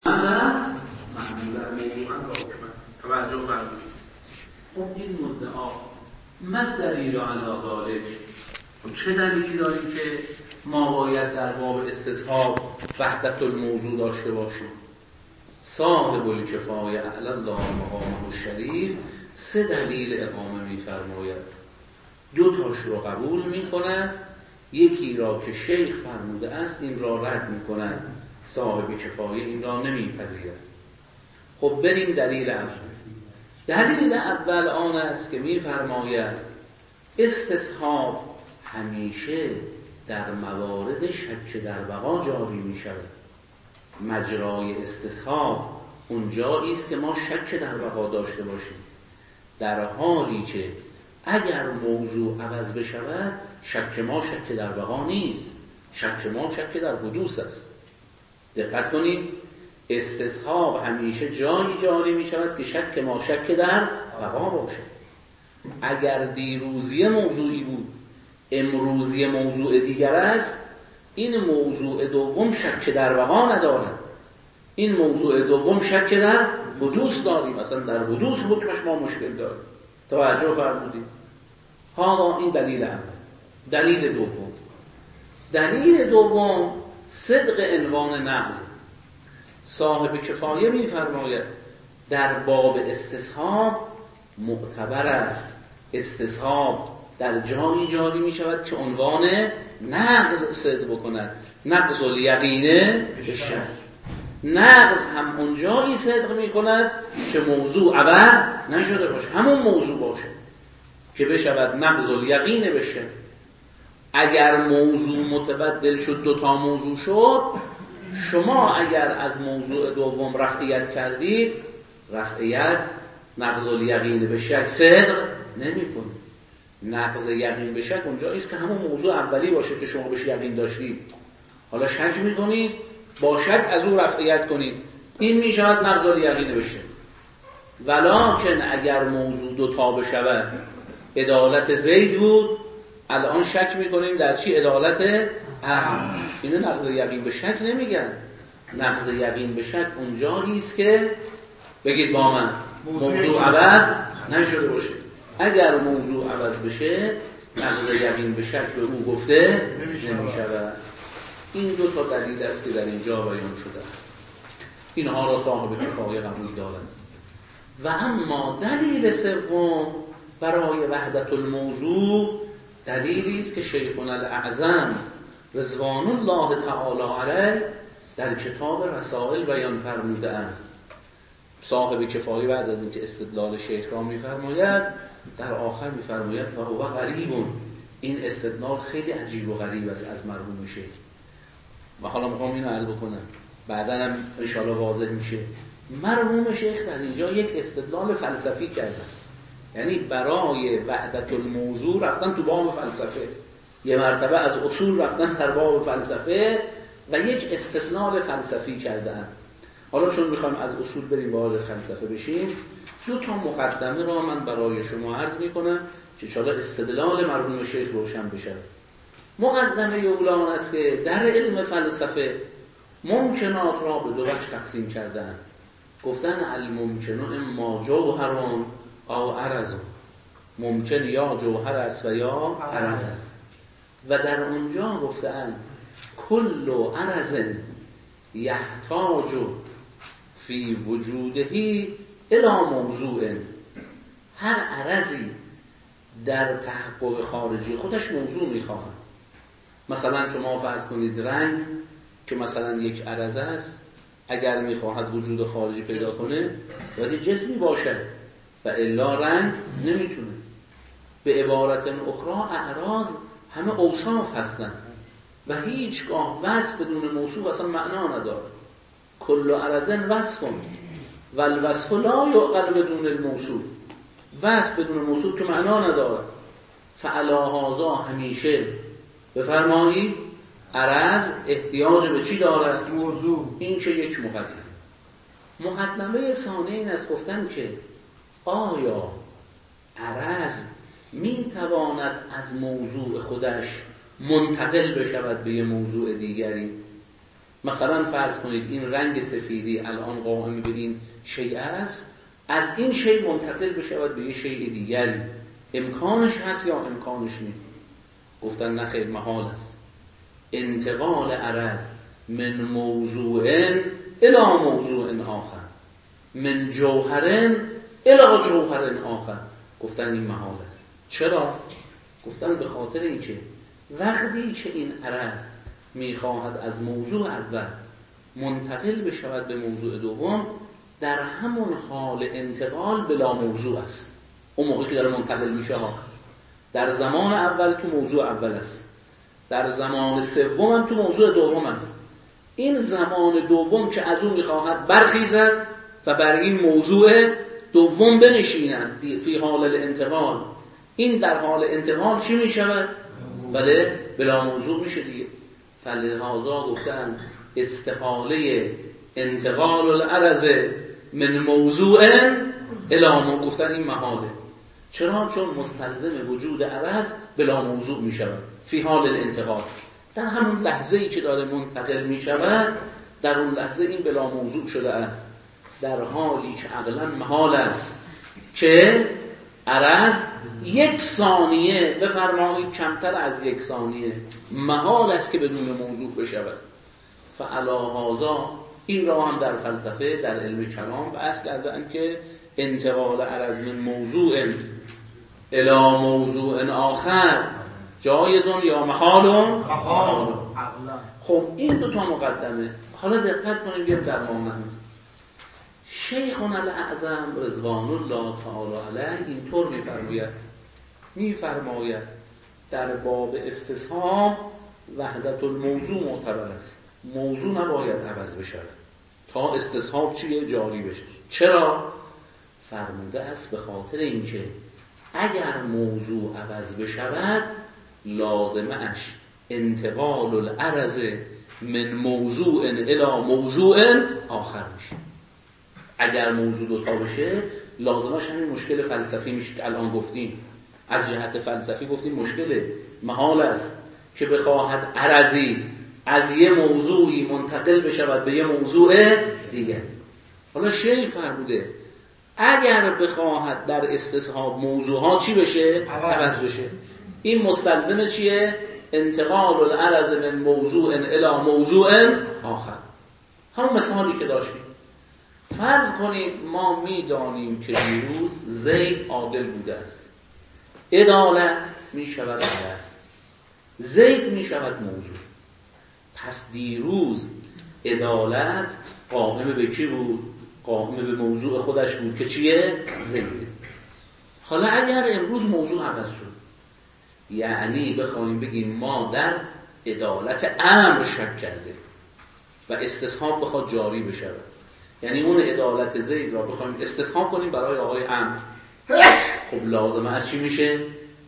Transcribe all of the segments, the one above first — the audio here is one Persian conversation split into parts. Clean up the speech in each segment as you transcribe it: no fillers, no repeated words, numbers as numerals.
معمولا موضوعا توجه فرمود. خب این مدعا ما دلیل علی ذلک، چه دلیلی داریم که ما باید در باب استصحاب وحدت الموضوع داشته باشیم؟ صاحب الکفایه اعلی الله مقامه الشریف 3 دلیل اقامه می‌فرماید. 2 تاش رو قبول می‌کنند، یکی را که شیخ فرموده است این را رد می‌کنند، صاحب کفایه این را نمی‌پذیرد. خب بریم دلیل اول. دلیل اول آن است که می‌فرماید استصحاب همیشه در موارد شک در بقا جاری می‌شود. مجرای استصحاب اونجایی است که ما شک در بقا داشته باشیم، در حالی که اگر موضوع عوض بشود شک ما شک در بقا نیست، شک ما شک در حدوث است. دقت کنید، استصحاب همیشه جایی جاری می شود که شک ما شک در بقا باشه. اگر دیروزی موضوعی بود امروزی موضوع دیگر است، این موضوع دوم شک در بقا ندارد، این موضوع دوم شک در حدوث داریم، مثلا در حدوث حکمش ما مشکل داریم. توجه فرمودید؟ ها، این دلیل اول. دلیل دوم صدق عنوان نقض. صاحب کفایه می‌فرماید در باب استصحاب معتبر است استصحاب در جایی جاری می‌شود که عنوان نقض صدق بکند. نقض الیقینه بشک، نقض هم اونجایی صدق می‌کند که موضوع عوض نشده باشه، همون موضوع باشه که بشود نقض الیقینه بشه. اگر موضوع متبدل شد 2 تا موضوع شد، شما اگر از موضوع دوم رفعیت کردید، رفعیت نقض الیقین به شک صدق نمی‌کنه. نقض یقین به شک اونجایی است که همون موضوع اولی باشه که شما بهش یقین داشتید، حالا شک می‌کنید، با شک از اون رفعیت کنید، این میشود نقض الیقین به شک. ولکن اگر موضوع 2 تا بشود، عدالت زید بود، الان شک می‌کنیم در چی؟ عدالت اینو نقض یقین به شک نمیگن. نقض یقین به شک اونجایی است که بگید با من موضوع عوض نشده باشه. اگر موضوع عوض بشه نقض یقین به شک به او گفته نمیشود. این 2 تا دلیل است که در اینجا بیان شده. اینها را صاحب کفایه قبول دارند. و اما دلیل سوم برای وحدت الموضوع دلیلی است که شیخنا الاعظم رضوان الله تعالی علیه در کتاب رسائل بیان فرموده‌اند. صاحب کفایه بعد از اینکه استدلال شیخ را می‌فرماید، در آخر می‌فرماید و هو غریب. این استدلال خیلی عجیب و غریب است از مرحوم شیخ. و حالا می‌خوام اینو عرض بکنم، بعداً هم ان شاء الله واضح میشه. مرحوم شیخ در اینجا یک استدلال فلسفی کردن، یعنی برای وحدت الموضوع رفتن تو باب فلسفه، یه مرتبه از اصول رفتن در باب فلسفه و یک استدلال فلسفی کردن. حالا چون میخوایم از اصول بریم وارد فلسفه بشیم، 2 تا مقدمه را من برای شما عرض میکنم که انشاءالله استدلال مرحوم شیخ روشن بشه. مقدمه اولان است که در علم فلسفه ممکنات را به 2 وجه تقسیم کردن. گفتن الممکن اما جوهر او عرض، ممکن یا جوهر است و یا عرض است. و در اونجا گفتن کل عرض یحتاج فی وجوده الی موضوع، هر عرضی در تحقق خارجی خودش موضوع میخواهد. مثلا شما فرض کنید رنگ که مثلا یک عرض است، اگر میخواهد وجود خارجی پیدا کنه باید جسمی باشه و الا رنگ نمیتونه. به عبارت اخرى اعراض همه اوصاف هستن و هیچگاه وصف بدون موصوف اصلا معنا نداره. کل عرض وصف و الوصف لا یعقل بدون الموصوف، وصف بدون موصوف که معنا نداره. فعلی هذا همیشه بفرمایید عرض احتیاج به چی دارد؟ موضوع. این چه یک مقدمه ثانیه این است گفتن که آیا عرض میتواند از موضوع خودش منتقل بشود به یه موضوع دیگری؟ مثلا فرض کنید این رنگ سفیدی الان قائم به این شیء است، از این شیء منتقل بشود به یه شیء دیگری، امکانش هست یا امکانش نیست؟ گفتن نه خیر، محال است. انتقال عرض من موضوع الی موضوع آخر، من جوهر الی جوهر آخر، گفتن این محال است. چرا؟ گفتن به خاطر اینکه وقتی که این عرض میخواهد از موضوع اول منتقل بشود به موضوع دوم، در همون حال انتقال بلا موضوع است. اون موقعی که داره منتقل میشه ها، در زمان اول تو موضوع اول است، در زمان سوم هم تو موضوع دوم است. این زمان دوم که از اون میخواهد برخیزد و بر این موضوع دوم بنشیند فی حال الانتقال، این در حال انتقال چی میشود؟ بله، بلا موضوع میشه دیگه. فلهذا گفتن استحاله انتقال العرض من موضوع الی موضوع، گفتن این محاله. چرا؟ چون مستلزم وجود عرض بلا موضوع می شود فی حال الانتقال، در همون لحظه ای که داره منتقل می شود، در اون لحظه این بلا موضوع شده است، در حالی که عقلا محال است که عرض 1 ثانیه، بفرمایید کمتر از 1 ثانیه محال است که بدون موضوع بشود. فعلی هذا این را هم در فلسفه، در علم کلام بحث کردن که انتقال عرض من موضوع الی موضوع آخر جایزون یا محالون. خب این 2 مقدمه. حالا دقت کنیم بیایم در مانند شیخنا الاعظم رضوان الله تعالی علیه اینطور میفرماید در باب استصحاب وحدت الموضوع معتبر است، موضوع نباید عوض بشه تا استصحاب چیه؟ جاری بشه. چرا؟ فرموده است به خاطر اینکه اگر موضوع عوض بشود لازمش انتقال العرض من موضوع الی موضوع آخر میشه. اگر موضوع 2 بشه لازمش همین مشکل فلسفی میشه که الان گفتیم. از جهت فلسفی گفتیم مشکل محال است که بخواهد عرضی از یه موضوعی منتقل بشود به یه موضوع دیگه. حالا شیخ فرموده اگر بخواهد در استصحاب موضوعها چی بشه؟ عوض بشه. این مستلزم چیه؟ انتقال العرض من موضوع الی موضوع آخر. همون مثالی که داشتیم. فرض کنید ما میدانیم که دیروز زید عادل بوده است، عدالت می شود عرض، زید می شود موضوع. پس دیروز عدالت قائم به کی بود؟ قائم به موضوع خودش بود که چیه؟ زید. حالا اگر امروز موضوع عوض شد، یعنی بخوایم بگیم ما در عدالت امر شک کرده و استصحاب بخواد جاری بشه، یعنی اون عدالت زید را بخوایم استصحاب کنیم برای آقای امر، خب لازمه از چی میشه؟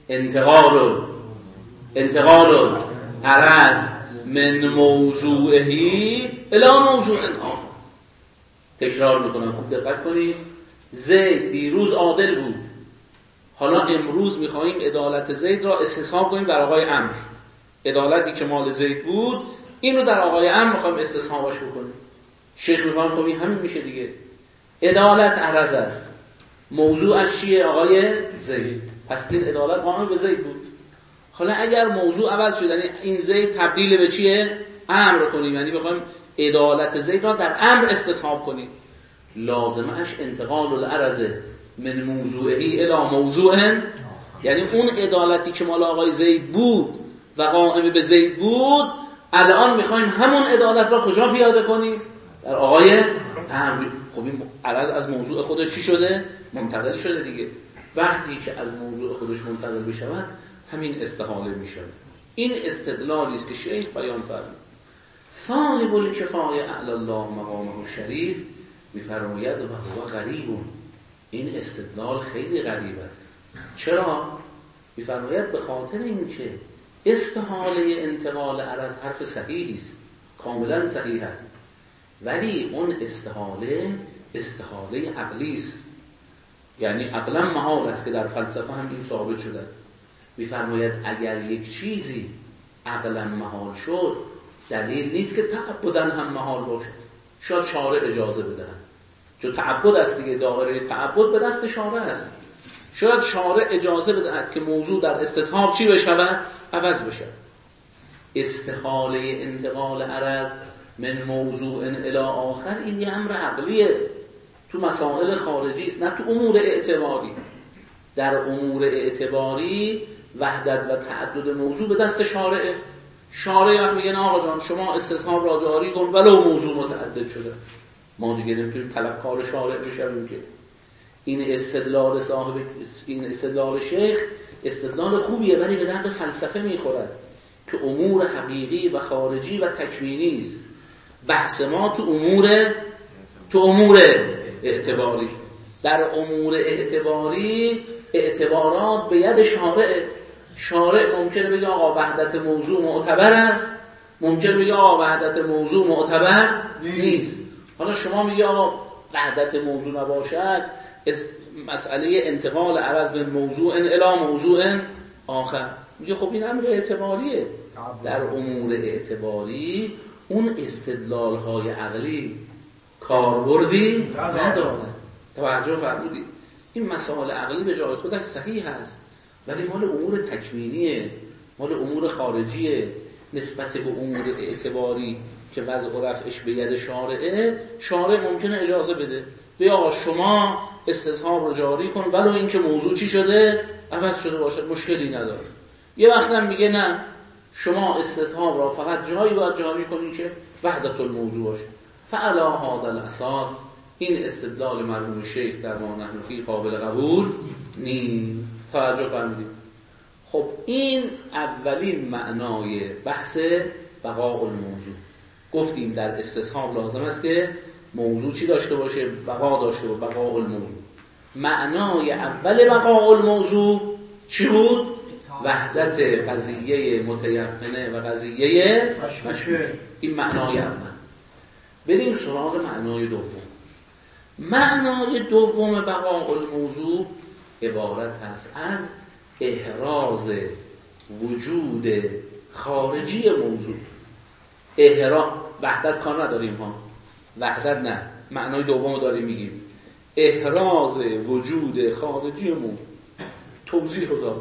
انتقال عرض من موضوعهی الی موضوع آخر. تکرار میکنم، خوب دقت کنید. زید دیروز عادل بود، حالا امروز میخواییم عدالت زید را استصحاب کنیم در آقای امر. عدالتی که مال زید بود اینو در آقای امر میخوایم استصحابش بکنیم. شیخ میخوایم خب این همین میشه دیگه. عدالت عرض است، موضوعش چیه؟ آقای زید. پس این عدالت قائم به زید بود. حالا اگر موضوع عوض شد، یعنی این زید تبدیل به چیه؟ امر کنیم، یعنی بخوایم عدالت زید را در امر استصحاب کنیم، لازمش انتقال العرض من موضوعی الی موضوع، یعنی اون عدالتی که مال آقای زید بود و قائم به زید بود، الان میخوایم همون عدالت را کجا پیاده کنیم؟ در آقای امر. خب این عرض از موضوع خودش چی شده؟ منتقل شده دیگه. وقتی که از موضوع خودش منتقل بشود همین استحاله میشه. این استدلالی است که شیخ بیان فرمود. صاحب الکفایه اعلی الله مقامه الشریف میفرماید و هو غریب. این استدلال خیلی غریب است. چرا؟ میفرماید به خاطر اینکه استحاله انتقال عرض حرف صحیحی است، کاملا صحیح است، ولی اون استحاله عقلی است، یعنی عقلا محال است که در فلسفه هم این ثابت شده. میفرماید اگر یک چیزی عقلا محال شد، دلیل نیست که تعبداً هم محال باشد. شاید شارع اجازه بدهد، چون تعبد است دیگه، دایره تعبد به دست شارع است. شاید شارع اجازه بدهد که موضوع در استصحاب چی بشود؟ عوض بشود. استحاله انتقال عرض من موضوع الی آخر این یه امر عقلیه، تو مسائل خارجی است، نه تو امور اعتباری. در امور اعتباری وحدت و تعدد موضوع به دست شارعه. شارع وقت میگه نه آقا جان شما استصحاب را جاری کن ولو موضوع متعدد شده، ما دیگه نمیتونیم طلبکار شارع بشیم. که این استدلال صاحب، این استدلال شیخ استدلال خوبیه، ولی به درد فلسفه میخورد که امور حقیقی و خارجی و تکوینی است. بحث ما تو امور اعتباری. در امور اعتباری اعتبارات به ید شارع. شارع ممکنه بگه آقا وحدت موضوع معتبر است، ممکنه بگه آقا وحدت موضوع معتبر نیست. حالا شما میگه آقا وحدت موضوع نباشد، مسئله انتقال عرض من موضوع الی موضوع آخر، میگه خب این امر اعتباریه. در امور اعتباری اون استدلال‌های عقلی کاربردی نداره. توجه فرمودید؟ این مسائل عقلی به جای خودش صحیح هست، ولی مال امور تکوینیه، مال امور خارجیه. نسبت به امور اعتباری که وضع و رفعش به ید شارعه، شارع ممکنه اجازه بده بیا آقا شما استصحاب رو جاری کن ولو اینکه موضوع چی شده؟ عوض شده باشد، مشکلی نداره. یه وقت هم میگه نه، شما استصحاب را فقط جایی باید جاری کنید که وحدت الموضوع باشه. فعلا هذا الاساس، این استدلال مرحوم شیخ در ما نحن فی قابل قبول نیست. توجه فرمودید؟ خب این اولین معنای بحث بقاء الموضوع. گفتیم در استصحاب لازم است که موضوع چی داشته باشه؟ بقا داشته باشه، بقاء الموضوع. معنای اول بقاء الموضوع چی بود؟ وحدت قضیه متیقنه و قضیه مشکوک. این معنای اول. بریم سراغ معنای دوم. معنای دوم بقاء الموضوع عبارت است از احراز وجود خارجی موضوع. وحدت کار نداریم ها، وحدت نه، معنای دوم داریم میگیم احراز وجود خارجی موضوع. توضیح بذار.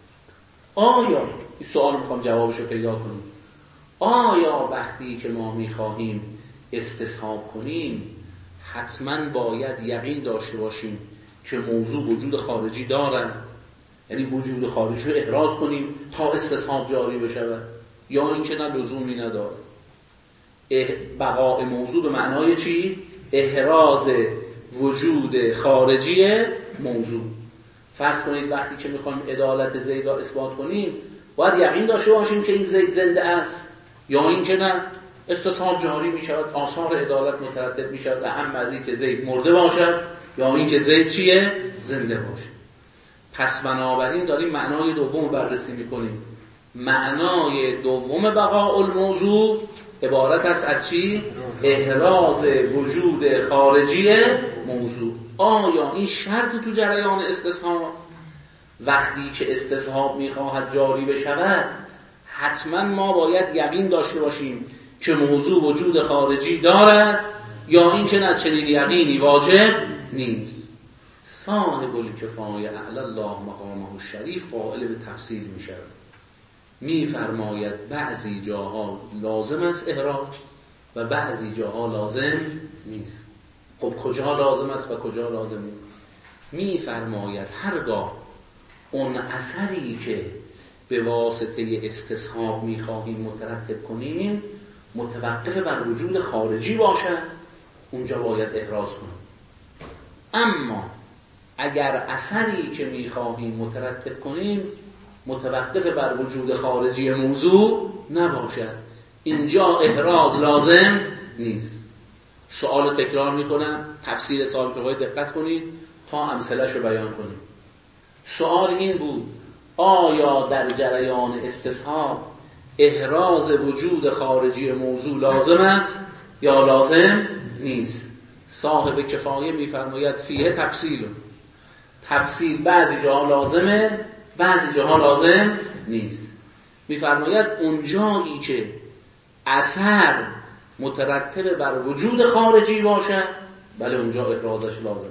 آیا این سوال میخوام جوابشو پیدا کنیم، آیا وقتی که ما میخواهیم استصحاب کنیم حتما باید یقین داشته باشیم که موضوع وجود خارجی دارد، یعنی وجود خارجی رو احراز کنیم تا استصحاب جاری بشود، یا اینکه نه لزومی نداره؟ بقاء موضوع به معنای چی؟ احراز وجود خارجی موضوع. فرض کنید وقتی که میخوایم عدالت زید را اثبات کنیم باید یقین داشته باشیم که این زید زنده است، یا اینکه نه استصحاب جاری میشود، آثار عدالت مترتب میشود اهم از این که زید مرده باشد یا اینکه زید چیه؟ زنده باشه. پس بنابراین داریم معنای دوم بررسی میکنیم. معنای دوم بقاء الموضوع عبارت است از چی؟ احراز وجود خارجی موضوع. آیا این شرط تو جریان استصحاب؟ وقتی که استصحاب میخواهد جاری بشود حتما ما باید یقین داشته باشیم که موضوع وجود خارجی دارد، یا این که نه چنین یقینی واجب نیست. صاحب الکفایه اعلی الله مقامه الشریف قائل به تفصیل میشود، میفرماید بعضی جاها لازم است احراز و بعضی جاها لازم نیست. خب کجا لازم است و کجا لازم نیست؟ میفرماید هرگاه اون اثری که به واسطه استصحاب میخواهیم مترتب کنیم متوقف بر وجود خارجی باشد، اونجا باید احراز کنیم. اما اگر اثری که میخواهیم مترتب کنیم متوقف بر وجود خارجی موضوع نباشد، اینجا احراز لازم نیست. سوال تکرار میکنم، تفسیر سوال رو دقت کنید تا امثله‌شو بیان کنیم. سوال این بود: آیا در جریان استصحاب احراز وجود خارجی موضوع لازم است یا لازم نیست؟ صاحب کفایه میفرماید فیه تفصیل بعضی جاها لازمه بعضی جاها لازم نیست. میفرماید اون جایی که اثر مترتب بر وجود خارجی باشد، بله اونجا احرازش لازمه.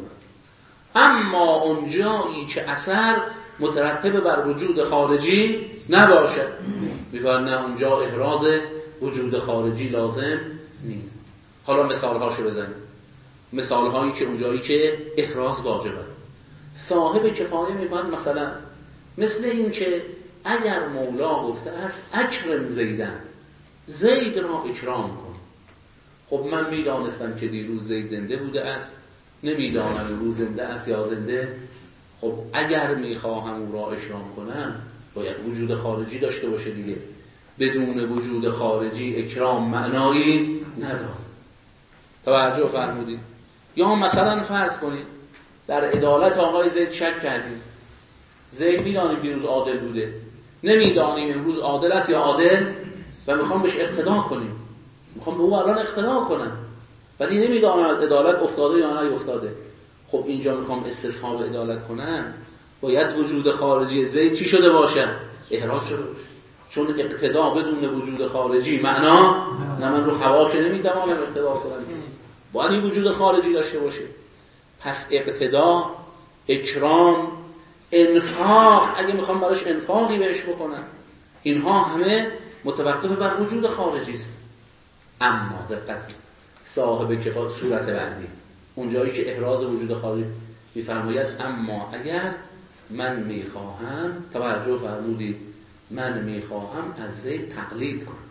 اما اونجایی که اثر مترتب بر وجود خارجی نباشد، می‌فرماید نه اونجا احراز وجود خارجی لازم نیست. حالا مثال‌هاشو بزنیم. مثال‌هایی که اونجایی که احراز واجب است. صاحب کفایه می‌فرماید مثلا مثل این که اگر مولا گفته است اکرم زیدن، زید را اکرام کن. خب من میدانستم که دیروز زید زنده بوده است، نمیدانم امروز زنده است یا زنده. خب اگر میخواهم او را اکرام کنم باید وجود خارجی داشته باشه دیگه. بدون وجود خارجی اکرام معنایی نداره. توجه فرمودید؟ یا مثلا فرض کنید در عدالت آقای زید شک کردیم. زید میدانیم دیروز عادل بوده، نمیدانیم امروز عادل است یا عادل و میخوام بهش اقتدا کنیم، میخوام به او الان اقتدا کنم ولی نمیدانم از عدالت افتاده یا نه افتاده. خب اینجا میخوام استصحاب عدالت کنم، باید وجود خارجی زید چی شده باشه؟ احراز شده باشه. چون اقتدا بدون وجود خارجی معنا نه، من رو هوا که نمیتوانم اقتدا کنم، باید این وجود خارجی داشته باشه. پس اقتدا، اکرام، انفاق، اگه میخوام براش انفاقی بهش بکنم، اینها همه متوقف بر وجود خارجی است. اما دقت، صاحب کفایه صورت بعدی اونجایی که احراز وجود خارجی میفرماید اما اگر من میخواهم، توجه فرمودید، من میخواهم از زید تقلید کنم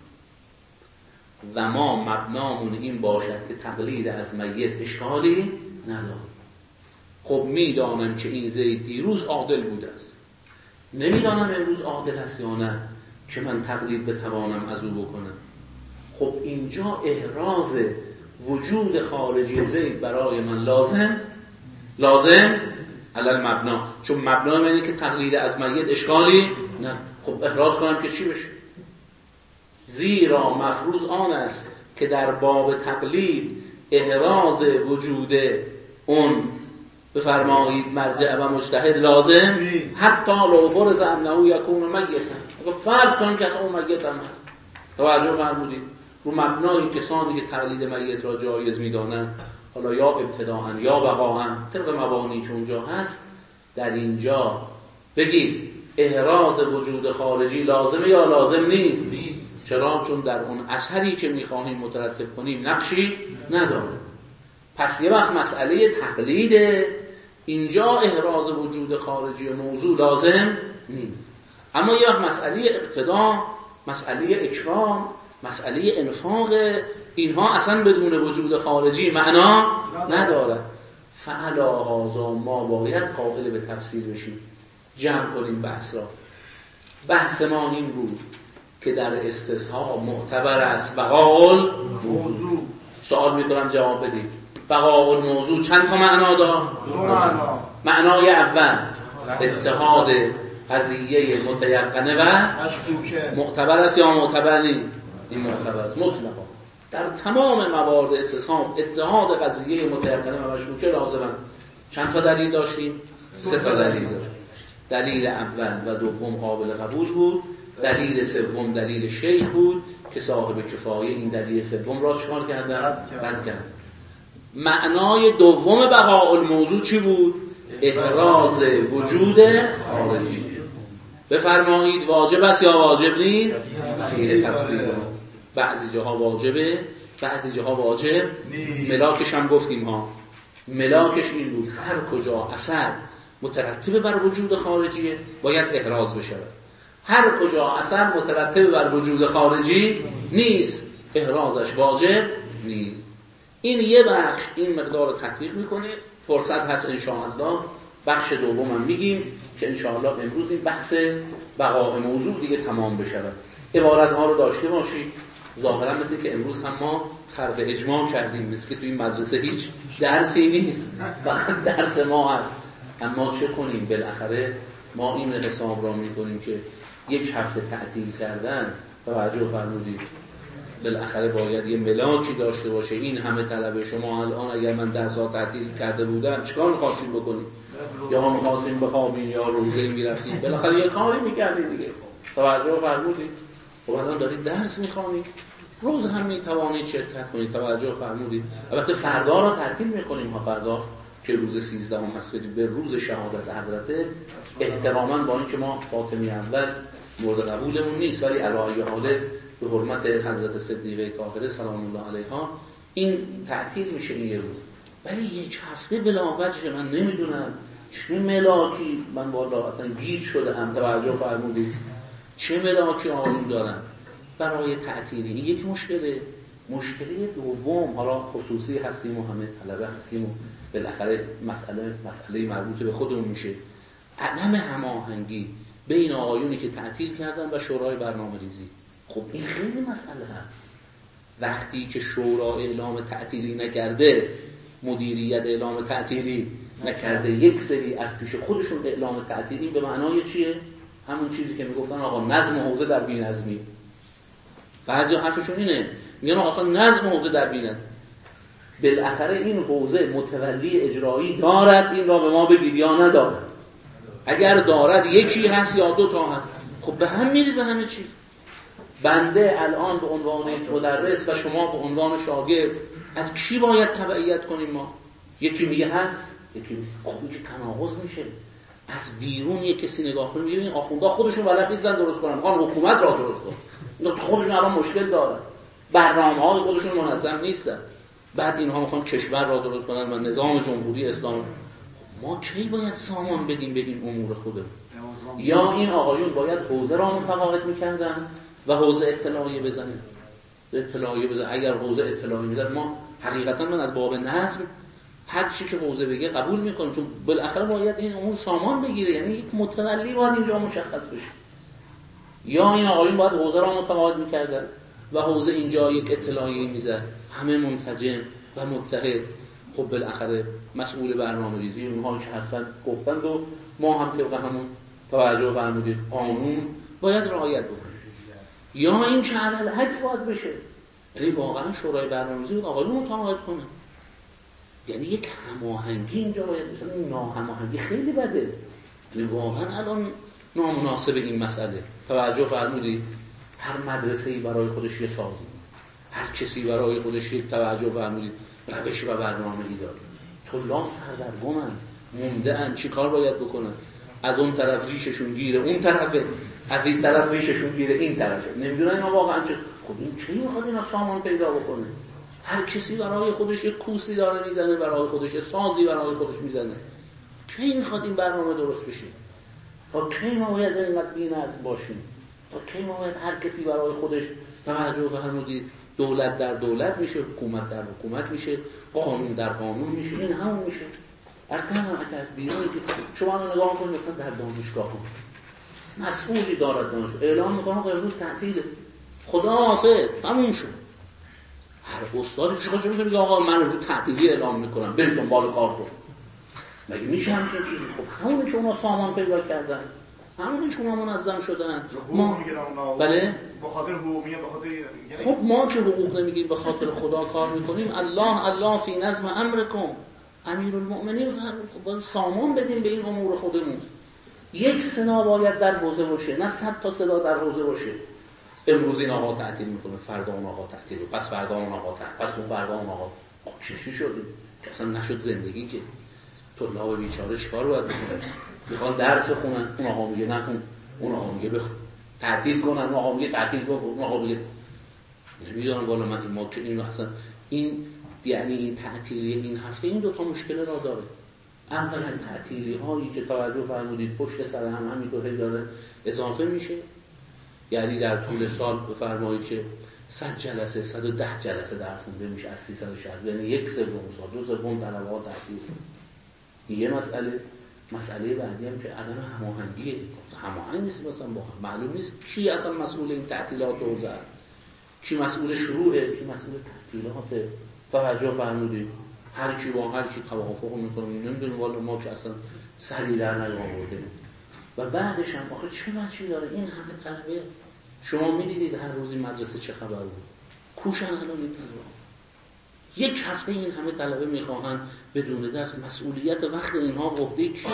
و ما مبنامون این باشد که تقلید از میت اشکالی نداره. خب میدانم که این زید دیروز عادل بوده است، نمیدانم امروز عادل است یا نه که من تقلید بتوانم از او بکنم. خب اینجا احراز وجود خارجی زید برای من لازم علل مبنا، چون مبنا اینه که تقلید از میت اشکالی نه. خب احراز کنم که چی بشه؟ زیرا مفروض آن است که در باب تقلید احراز وجود اون بفرمایید مرجع و مجتهد لازم، حتی لو فرض انه یکون میتا، اگه فرض کنیم که اصلا اون میت هم هست. توجه فرمودید؟ رو مبنای کسانی که تقلید میت را جایز میدانند، حالا یا ابتداءً یا بقاءً، طبق مبانی که اونجا هست، در اینجا بگید احراز وجود خارجی لازمه یا لازم نیست؟ چرا؟ چون در اون اثری که میخواهیم مترتب کنیم نقشی نداره. پس یه وقت مسئله تقلیده، اینجا احراز وجود خارجی موضوع لازم نیست. اما یه وقت مسئله اقتدا، مسئله اکرام، مسئله انفاق، اینها اصلا بدون وجود خارجی معنا نداره. فعلا هذا ما باید قائل به تفسیر بشیم، جمع کنیم بحث را. بحث ما این بود که در استصحاب معتبر است بقاء الموضوع. سوال میکنم جواب بدید. بقاء الموضوع چند تا معنا داره؟ دو معنا. معنای اول اتحاد قضیه متیقنه و معتبر است یا معتبر نیست؟ این معتبر است مطلقا. در تمام موارد استصحاب اتحاد قضیه متیقنه و مشکوکه لازمه. چند تا دلیل داشتیم؟ 3 تا دلیل داشتیم. دلیل اول و دوم قابل قبول بود، دلیل سوم دلیل شیخ بود که صاحب کفایه این دلیل سوم را چکار کردن؟ رد کردن. معنای دوم بقاء الموضوع چی بود؟ احراز وجود خارجی. بفرمایید واجب است یا واجب نیست؟ تفسیر بعضی جاها واجبه، بعضی جاها واجب ملاکش هم گفتیم ها. ملاکش این بود هر کجا اثر مترتب بر وجود خارجیه باید احراز بشه، هر کجا اثر مترتب بر وجود خارجی نیست احرازش واجب نیست. این یه بخش این مقدار رو تطبیق میکنه. فرصت هست انشاءالله بخش دوم هم میگیم که انشاءالله امروز این بحث بقاء موضوع دیگه تمام بشه. عبارت ها رو داشته باشید. ظاهرا مثل که امروز هم ما خرق اجماع کردیم، مثل که توی این مدرسه هیچ درسی نیست، فقط درس ما هست. اما چه کنیم؟ بالاخره ما این حساب را میکنیم که یک هفته تعطیل کردن، توجه فرمودید، بالاخره باید یه ملاکی داشته باشه. این همه طلبه شما الان اگر من 10 ساعت تعطیل کرده بودم چیکار می‌خواستیم بکنیم؟ یا می‌خواستیم بخوابیم یا روزه می‌رفتیم، بالاخره یه کاری می‌کردیم دیگه. توجه فرمودید؟ خب الان دارید درس می‌خوانید، روز هم میتوانید شرکت کنید. توجه فرمودید. البته فردا را تعطیل میکنیم ها، فردا که روز 13 هست به روز شهادت حضرت، احتراما با اینکه ما فاطمی اول مورد قبولمون نیست، ولی علی حال به حرمت حضرت صدیقه طاهره سلام الله علیها این تعطیل میشه این روز. ولی یک هفته بلا وجه من نمیدونم چه ملاکی، من والا اصلا گیج شده هم. توجه فرمودید چه ملاکی آیون دارن برای تعطیلی. این یک مشکله. مشکله دوم، حالا خصوصی هستیم و همه طلبه هستیم و بالاخره مسئله مربوط به خودمون میشه، عدم هماهنگی بین آقایونی که تعطیل کردن و شورای برنامه‌ریزی. خب این خیلی مسئله هست. وقتی که شورا اعلام تعطیلی نکرده، مدیریت اعلام تعطیلی نکرده، یک سری از پیش خودشون اعلام تعطیلی، به معنای چیه؟ همون چیزی که میگفتن آقا نظم حوزه در بی‌نظمی. بعضی حرفشون اینه، میگن آقا نظم حوزه در بی‌نظمی. بالاخره این حوزه متولی اجرایی دارد، این را به ما بگید یا ندارد. اگر دارد یکی هست یا دو تا هست. خب به هم میریزه همه چی. بنده الان به عنوان مدرس و شما به عنوان شاگرد از کی باید تبعیت کنیم ما؟ یکی میگه هست، یکی میگه خب این که تناقض میشه. از بیرون یک کسی نگاه کنیم، ببینید آخوندا خودشون بلد نیستن درست کنن، میخوان حکومت را درست کنن. اینا خودشون الان مشکل دارن، برنامه‌های خودشون منظم نیستن. بعد اینها میخوان کشور را درست کنن و نظام جمهوری اسلامی. ما کی باید سامان بدیم به این امور خودمون؟ یا این آقایون باید حوزه را متقاعد میکردن و حوزه اطلاعیه بزنن. اگر حوزه اطلاعیه میدن، ما حقیقتا من از باب نظم هر چی که حوزه بگه قبول میکنم، چون بالاخره باید این امور سامان بگیره. یعنی یک متولی باید اینجا مشخص بشه. یا این آقایون باید حوزه را متقاعد میکردن و حوزه اینجا یک اطلاعیه میزد، همه منسجم و متحد. خب بالاخره مسئول برنامه‌ریزی اونها که هستن گفتند و ما هم طبق همون توجه فرمودید قانون باید رعایت بکنیم. یا این که علل عکس باید بشه، یعنی واقعا شورای برنامه‌ریزی بود آقایون متقاعد کنه. یعنی یک هماهنگی اینجا باید بشه. این ناهماهنگی خیلی بده، یعنی واقعا الان نامناسب این مسئله. توجه فرمودید هر مدرسه‌ای برای خودش یه سازی، هر کسی برای خودش یک توجه فرمودید روش و برنامه‌ای داره. طلاب سردرگمن، مونده‌اند، چی کار باید بکنن؟ از اون طرف ریششون گیره اون طرفه، از این طرف ریششون گیره این طرفه، نمیدونن اینا واقعا چه. خب این چی میخواد اینا سامان پیدا بکنه؟ هر کسی برای خودش یک کوسی داره میزنه، برای خودش سازی برای خودش میزنه. کی میخواد این برنامه درست بشه؟ تا کی ما باید اینقدر بی‌نظم باشیم؟ تا کی ما باید هر کسی برای خودش توجه فرمودید دولت در دولت میشه، حکومت در حکومت میشه، قانون در قانون میشه، این همون میشه. از کنم حتی از بیرونی که شما رو نگاه کنید، مثلا در دانشگاه هم مسئولی دارد دانشگاه اعلام میکنه که امروز تعطیله، خدا حافظ، تموم شد. هر استادی چی خواهد میگه آقا من رو تعطیلی اعلام میکنم، برید دنبال کار کن. مگه میشه همچین چیزی؟ خب همونی که اونا سامان پیدا کردن، همونی که اونا منظم شدن، ما بله به خاطر حقوق میگه، به خاطر خب ما که حقوق نمیگیم به خاطر خدا کار میکنیم. الله فی نظم امرکم، امیرالمؤمنین باید سامان بدیم به این امور خودمون. یک صدا باید در حوزه باشه، نه 100 تا صدا در حوزه باشه. امروز این آقا تعطیل میکنه، فردا اون آقا تعطیل، پس فردا اون آقا تعطیل، پس اون فردا اون آقا. چی شد؟ اصلا نشد زندگی که. طلاب بیچاره چیکار باید بکنن؟ میخوان درس بخونن، اون آقا میگه نکن، اون آقا میگه بخون. تعطیل کنن، اون آقا میگه تعطیل کن، اون آقا میگه نمیدونم والا من ما که این اصلا این یعنی این تعطیلی این هفته این دو تا مشکل را داره. اولا تعطیلی هایی که توجه فرمودید پشت سر هم همینطوری داره اضافه میشه. یعنی در طول سال بفرمایید که 100 جلسه 110 جلسه درس خونده میشه از 360، یعنی یک سوم سال 2 سوم طلبات تعطیل. یه مسئله بعدی هم که عدم هماهنگیه. هماهنگ نیست مثلا با هم. معلوم نیست کی اصلا مسئول این تعطیلات حوزه، کی مسئول شروعه، کی مسئول تعطیلات. توجه فرمودید هر کی با هر کی توافق میکنه. نمیدونم والا ما که اصلا سری در نیاورده. و بعدش هم آخه چه مچی داره این همه طلبه. شما میدیدید هر روزی مدرسه چه خبر بود؟ کوشن الان این طلبه. یک هفته این همه طلبه میخواهن بدون درس. مسئولیت وقت اینها عهده کیه؟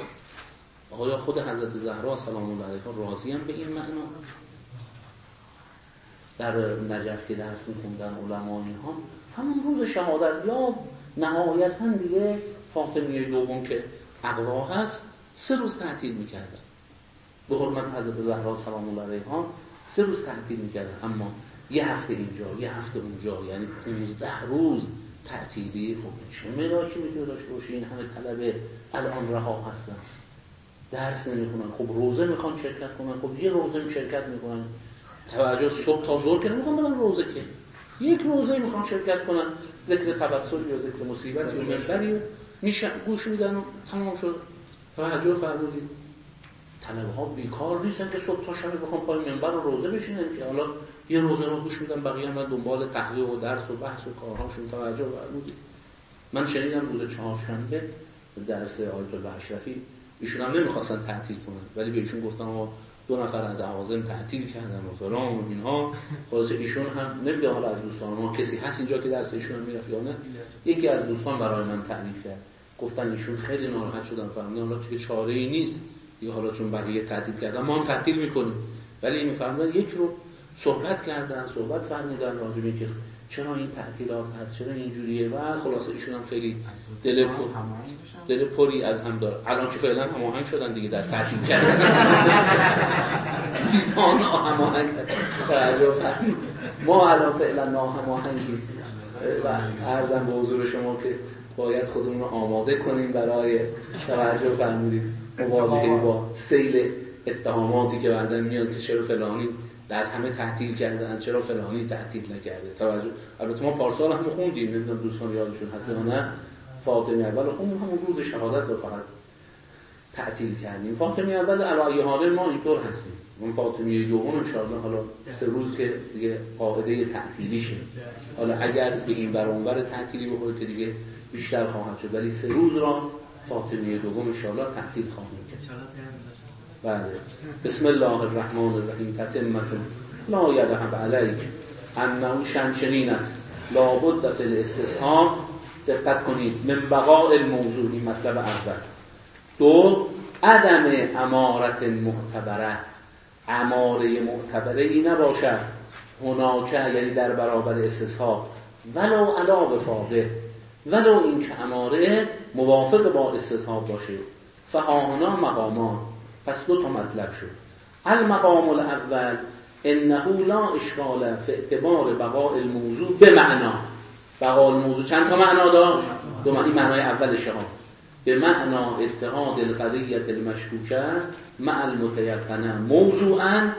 آیا خود حضرت زهرا سلام الله علیها راضی هم به این معنا؟ در نجف که درس می‌خوندن علمای ها، همون روز شهادت یا نهایتاً دیگه فاطمیه دوم که اقوا هست 3 روز تعطیل می‌کردن به حرمت حضرت زهرا سلام الله علیها. 3 روز تعطیل می‌کردن، اما یه هفته اینجا یه هفته اونجا، یعنی 15 روز تعطیلی. خب چه ملاکی میتونه داشته باشه؟ این همه طلبه الان رها هستن، درس نمیخونن، خب روزه میخوان شرکت کنن، خب یه روزه شرکت میکنن، توجه صبح تا ظهر که نمیخوان برن روزه، که یک روزه میخوان شرکت کنن، ذکر توسل یا ذکر مصیبت یا منبری میشن گوش میدن و تمام شد. توجه فرمودید طلبه ها بیکار نیستن که صبح تا شب بخوام پای منبر و روزه بشینن، که حالا یه روزه رو گوش میدن، بقیه هم دنبال تحقیق و درس و بحث و کارهاشون. توجه فرمودید من شنیدم روز چهارشنبه درس آیت الله اشرفی ایشون هم نمیخواستن تعطیل کنن، ولی به ایشون گفتن آقا 2 نفر از اعاظم تعطیل کردن و فلان و اینها. خلاص ایشون هم نمیدونم حالا از دوستان ما کسی هست اینجا که درس ایشون هم میرفت یا نه، یکی از دوستان برای من تعریف کرد، گفتن ایشون خیلی ناراحت شدن، فرمودن حالا چه چاره‌ای نیست، یا حالا چون بقیه تعطیل کردن ما هم تعطیل میکنیم. ولی این فرمودن یک رو صحبت کردن، صحبت فرمودن راجع به اینکه چرا این تعطیلات هست، چرا اینجوریه، و خلاص ایشون هم خیلی دل پری از هم داره. الان که فعلا هماهنگ شدن دیگه در تعطیل کردن هماهنگ ما الان فعلا ناهماهنگیم و عرضم به حضور شما که باید خودمون رو آماده کنیم برای توجه فرمودید مواجهه با سیل اتهاماتی که بعداً میاد که چرا فلانی در همه تعطیل کردن، چرا فلانی تعطیل نکرده. توجه البته ما پارسال هم خوندیم، نمیدونم دوستان یادشون هست یا نه، فاطمی اول خوندیم، همون روز شهادت رو فقط تعطیل کردیم. فاطمی اول علی حال ما اینطور هستیم، اون فاطمی دوم ان شاء الله حالا 3 روز که دیگه قاعده تعطیلی شه، حالا اگر به این ور اون ور تعطیلی بخوره که دیگه بیشتر خواهد شد، ولی 3 روز را فاطمی دوم ان شاء الله تعطیل خواهیم کرد. بله. بسم الله الرحمن الرحیم. تتمه لا یذهب علیک انه شنچنین است لابد فی الاستصحاب. دقت کنید من بقاء الموضوع، این مطلب اول. 2 عدم امارت معتبره، اماره معتبره ای نباشد هناکه، یعنی در برابر استصحاب، ولو علا وفاقه، ولو این که اماره موافق با استصحاب باشه. فهاهنا مقامان، پس 2 تا مطلب شد. المقام الاول انه لا اشکال فی اعتبار بقاء الموضوع به معنا. بقاء الموضوع چند تا معنا داشت؟ 2 معنی. معنای اولش ها به معنا اتحاد القضیه المشکوکه مع المتیقنه موضوعا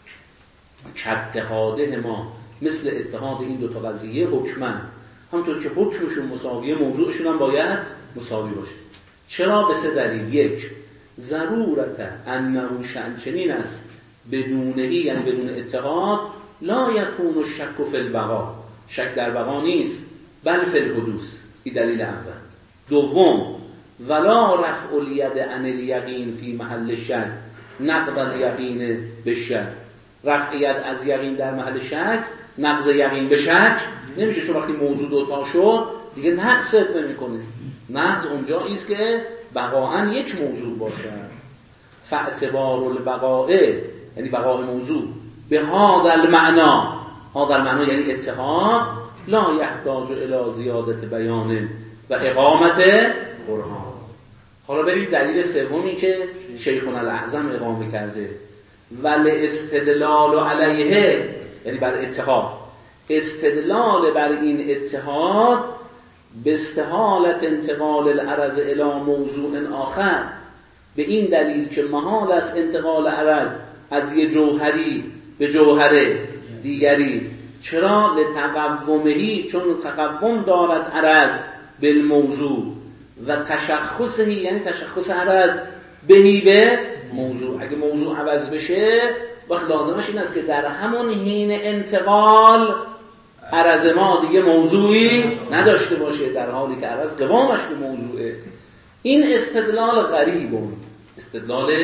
کاتحاده ما، مثل اتحاد این 2 تا قضیه حکما، همونطور که حکمشون مساویه موضوعشون هم باید مساوی باشه. چرا؟ به 3 دلیل. 1 ضرورت انه شنچنین است بدونهی، یعنی بدون اتحاد، لا یکون الشک فی البقاء، شک در بقا نیست، بل فی الحدوث. این دلیل اول. 2 ولا رفع الید عن الیقین فی محل شک نقض الیقین به شک. رفع ید از یقین در محل شک، نقض یقین به شک نمیشه، چون وقتی موضوع 2 تا شد دیگه نقص نمیکنه. نقض اونجایی است که بقاءً یک موضوع باشه. فاعتبار البقاء، یعنی بقاء موضوع، به هذا المعنا، هذا المعنا یعنی اتحاد، لا یحتاج الی زیادت بیان و اقامت برهان. حالا بریم دلیل سومی که شیخنا الاعظم اقامه کرده. ول استدلال علیه، یعنی بر اتحاد، استدلال بر این اتحاد به استحالت انتقال العرض الی موضوع آخر، به این دلیل که محال است انتقال عرض از یه جوهری به جوهر دیگری. چرا؟ لتقومهی، چون تقوم دارد عرض بالموضوع و تشخصهی، یعنی تشخص عرض بهی به موضوع. اگه موضوع عوض بشه وقت لازمش این است که در همون حین انتقال عرض ما دیگه موضوعی نداشته باشه، در حالی که عرض قوامش به موضوعه. این استدلال غریبون، استدلال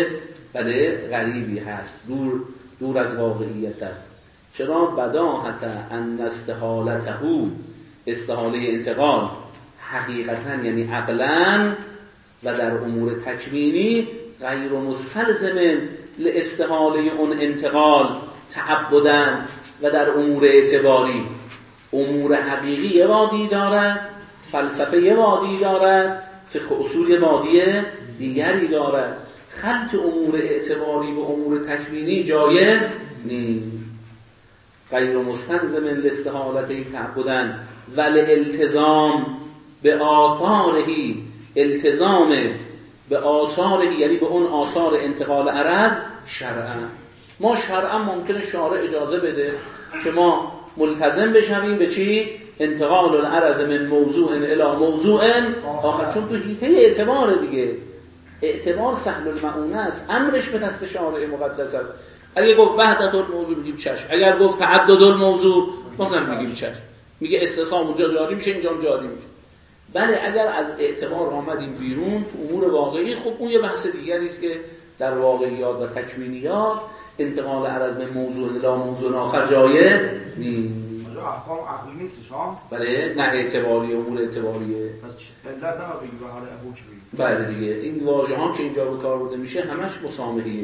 غریبی هست، دور از واقعیت است. چرا؟ بداهت ان استحالته، استحاله انتقال، حقیقتا یعنی عقلا و در امور تکوینی، غیر مستلزم لاستحاله اون انتقال تعبداً و در امور اعتباری. امور حقیقی یه وادی دارد، فلسفه یه وادی دارد، فقه اصول یه وادی دیگری دارد. خلط امور اعتباری و امور تکوینی جایز نیست. غیر مستلزم لاستحالته تعبداً والالتزام به آثارهی، التزام به آثارهی یعنی به اون آثار انتقال عرض شرعاً. ما شرعاً ممکنه شارع اجازه بده که ما ملتزم بشویم به چی؟ انتقال العرض من موضوع الی موضوع آخر، چون تو حیطه اعتبار دیگه. اعتبار سهل المعونه است، امرش به دست شارع مقدس است. اگه گفت وحدت الموضوع میگیم چشم، اگر گفت تعدد الموضوع مثلا میگیم چشم، میگه استثناء اونجا جاری میشه اینجا جاری میشه. بله اگر از اعتبار آمدیم بیرون تو امور واقعی، خب اون یه بحث دیگری است که در واقعیات و تکوینیات انتقال عرض من موضوع الی موضوع آخر جایز نیست. احکام عقلی نیست شما؟ بله نه اعتباری، امور اعتباریه. پس علت هم بگیم به حال حکمی. بله دیگه این واژه ها که اینجا به کار برده میشه همش مسامحیه.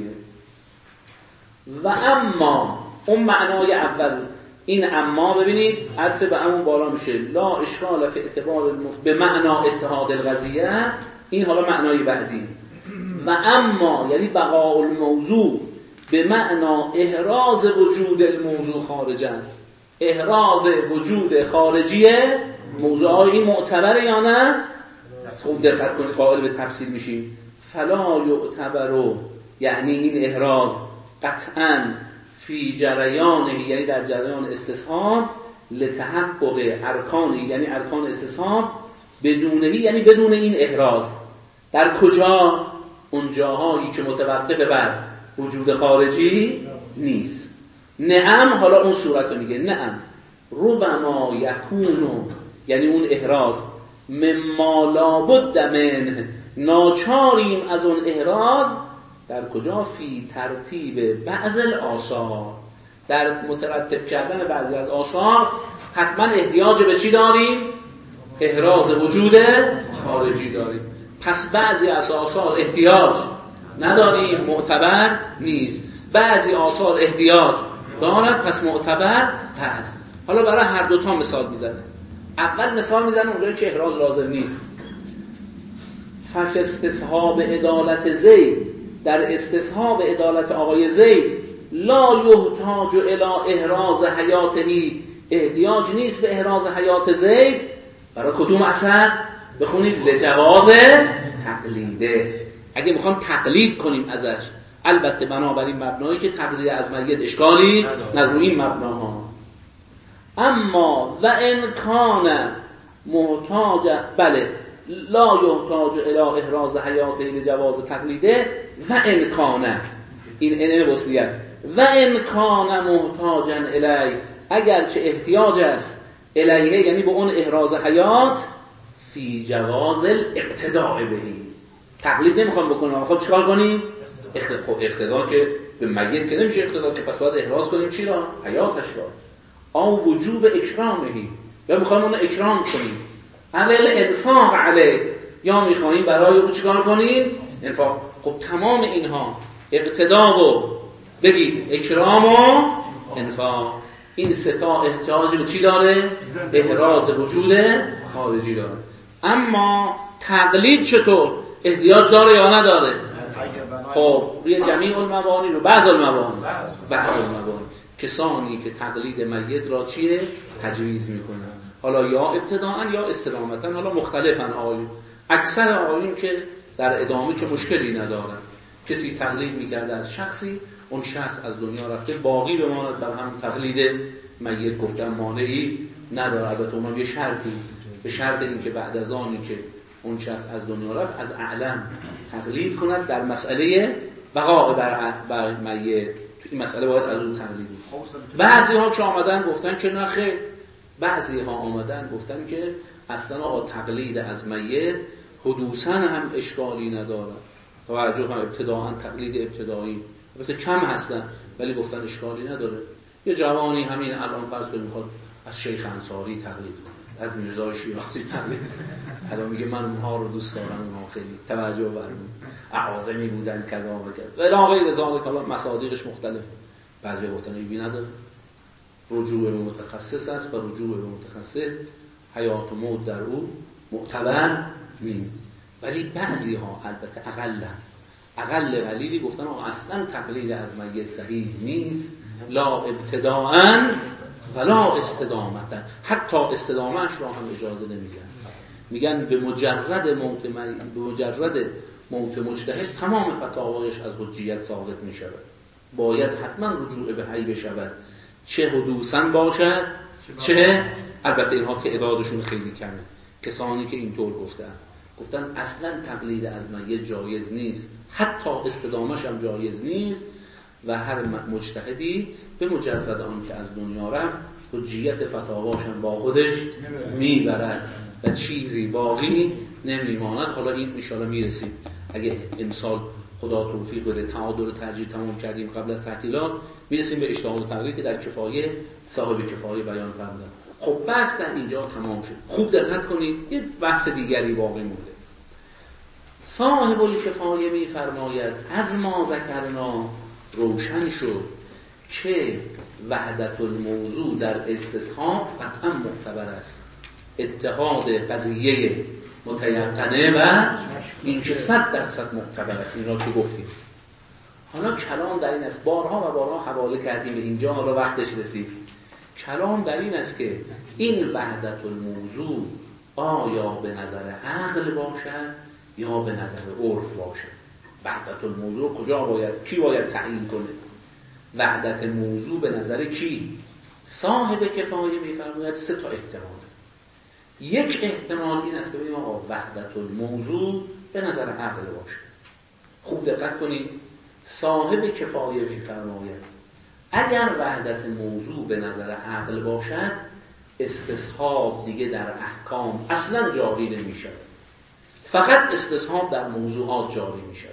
و اما اون معنای اول، این اما ببینید عطف به همون بالا میشه، لا اشکال فی اعتبار به معنا اتحاد القضیه. این حالا معنای بعدی. و اما یعنی بقاء الموضوع به معنا احراز وجود الموضوع خارجا، احراز وجود خارجی موضوع. این معتبره یا نه؟ خوب دقت کنید قائل به تفصیل میشیم. فلا یعتبرو یعنی این احراز قطعاً فی جریانه یعنی در جریان استصحاب، لتحقق ارکانه یعنی ارکان استصحاب، بدونهی یعنی بدون این احراز. در کجا؟ اون جاهایی که متوقف بر وجود خارجی نیست. نعم، حالا اون صورت رو میگه نعم ربما یکونو یعنی اون احراز مما لابد منه، ناچاریم از اون احراز. در کجا؟ فی ترتیب بعض الآثار، در مترتب کردن بعضی از آثار حتما احتیاج به چی داریم؟ احراز وجود خارجی داریم. پس بعضی از آثار احتیاج نداریم، معتبر نیست. بعضی آثار احتیاج دارد، پس معتبر هست. حالا برای هر دوتا مثال میزنه. اول مثال میزنه اونجایی که احراز لازم نیست. ففی استصحاب عدالت زید، در استصحاب عدالت آقای زید لا یحتاج الی احراز حیاتهی، احتیاج نیست به احراز حیات زید. برای کدوم اثر؟ بخونید لجواز تقلیده. اگه میخوام تقلید کنیم ازش، البته بنابراین مبنایی که تقلید از میت اشکالی نداره این مبناها. اما و ان کان محتاج، بله لا یحتاج الی احراز حیاته لجواز تقلیده و ان کان، این وصلی است. و ان کان محتاجا الی، اگرچه احتیاج است الیه یعنی به اون احراز حیات، فی جواز الاقتداء بهی. تقلید نمیخوام بکنم، خب چیکار کنیم؟ اقتدا که به میت که نمیشه اقتدا که، پس باید احراز کنیم چی را؟ حیاتش را. او وجوب اکرامهی، یا میخوایم اون اکرام کنیم. اول انفاق علیه، یا میخوایم برای او چیکار کنیم؟ انفاق. خب تمام اینها اقتدا و بگید اکرام و انفاق، این سه تا احتیاج به چی داره؟ احراز وجود خارجی داره. اما تقلید چطور؟ احتیاج داره یا نداره؟ خب روی جمیع المبانی رو بعض المبانی کسانی که تقلید میت را چیه؟ تجویز میکنن. حالا یا ابتداءً یا استدامتاً، حالا مختلفن آیون. اکثر آیون که در ادامه که مشکلی ندارن، کسی تقلید میکرده از شخصی، اون شخص از دنیا رفته، باقی بماند بر هم تقلید میت گفتن مانعی نداره. البته اونم یه شرطی، به شرط این که بعد از آنی که اون شخص از دنیا رفت از اعلم تقلید کند در مسئله بقاء بر میت. این مسئله باید از اون تقلید. بعضی ها که آمدن گفتن که نخیر، بعضی ها آمدن گفتن که اصلا تقلید از میت حدوثاً هم اشکالی نداره. توجه هم ابتداءً تقلید ابتدایی البته کم هستن، ولی گفتن اشکالی نداره. یه جوانی همین الان فرض کنید میخواد از شیخ انصاری تقلید کنه، از میرزا شیرازی تقلید، الان میگه من اونها رو دوست دارم، اونها خیلی توجه برمون اعاظمی بودن کذا و کذا و غیر ذالک. حالا مصادیقش مختلف. بعضی گفتن ایبی نداره، رجوع به متخصص است و رجوع به متخصص حیات و موت در او معتبر نیست. ولی بعضی ها البته اقل قلیلی گفتن اصلا تقلید از میت صحیح نیست، لا ابتداءً ولا استدامتا، حتی استدامهش را هم اجازه نمیدن. میگن به مجرد موت مجتهد تمام فتاوایش از حجیت ثابت میشود، باید حتما رجوع به حی بشود، چه حدوثاً باشد چه، البته اینها که اعدادشون خیلی کمه، کسانی که اینطور گفتن اصلا تقلید از میت جایز نیست، حتی استدامهش هم جایز نیست و هر مجتهدی به مجرد آن که از دنیا رفت حجیت فتاواش هم با خودش میبرد و چیزی باقی نمیماند. حالا این انشاءالله میرسیم، اگه امسال خدا توفیق بده تعادل ترجیح تمام کردیم قبل از تعطیلات، میرسیم به اجتهاد و تقلید که در کفایه صاحب کفایه بیان فرمودن. خب بس در اینجا تمام شد. خوب دقت کنید، یه بحث دیگری باقی مونده. صاحب الکفایه میفرماید از ما ذکرنا روشن شد که وحدت الموضوع در استصحاب قطعا معتبر است، اتحاد قضیه متیقنه و این که 100% معتبر است. این را که گفتیم. حالا کلام در این است، بارها و بارها حواله کردیم به اینجا، حالا وقتش رسید. کلام در این است که این وحدت الموضوع آیا به نظر عقل باشد یا به نظر عرف باشد. وحدت الموضوع کی باید تعیین کنه؟ وحدت موضوع به نظر کی؟ صاحب کفایه میفرماید 3 تا احتمال است. یک احتمال این است که بگیم آقا وحدت الموضوع به نظر عقل باشه. خوب دقت کنید، صاحب کفایه میفرماید اگر وحدت موضوع به نظر عقل باشد استصحاب دیگه در احکام اصلا جاری نمیشه، فقط استصحاب در موضوعات جاری میشه.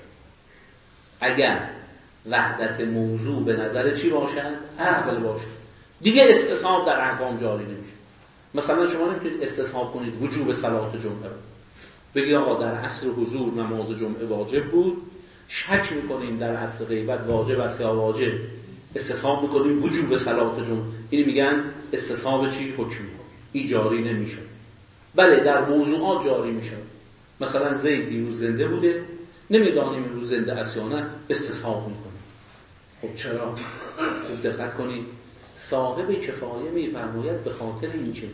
اگر وحدت موضوع به نظر چی باشد؟ عقل باشه، دیگه استصحاب در احکام جاری نمیشه. مثلا شما نمیتونید استصحاب کنید وجوب صلات جمعه، بگید آقا در عصر حضور نماز جمعه واجب بود، شک میکنیم در عصر غیبت واجب است یا واجب، استصحاب میکنیم وجوب صلات جمعه، اینی میگن استصحاب چی؟ حکمی، این جاری نمیشه. بله در موضوعات جاری میشه. مثلا زید دیروز زنده بوده، نمیدانیم این روز زنده است یا نه، استصحاب میکنیم. خب چرا؟ خوب دقت کنید، صاحب کفایه میفرماید به خاطر اینکه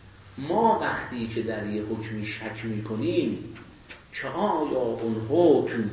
ما وقتی که در یه حکمی شک میکنیم که آیا اون حکم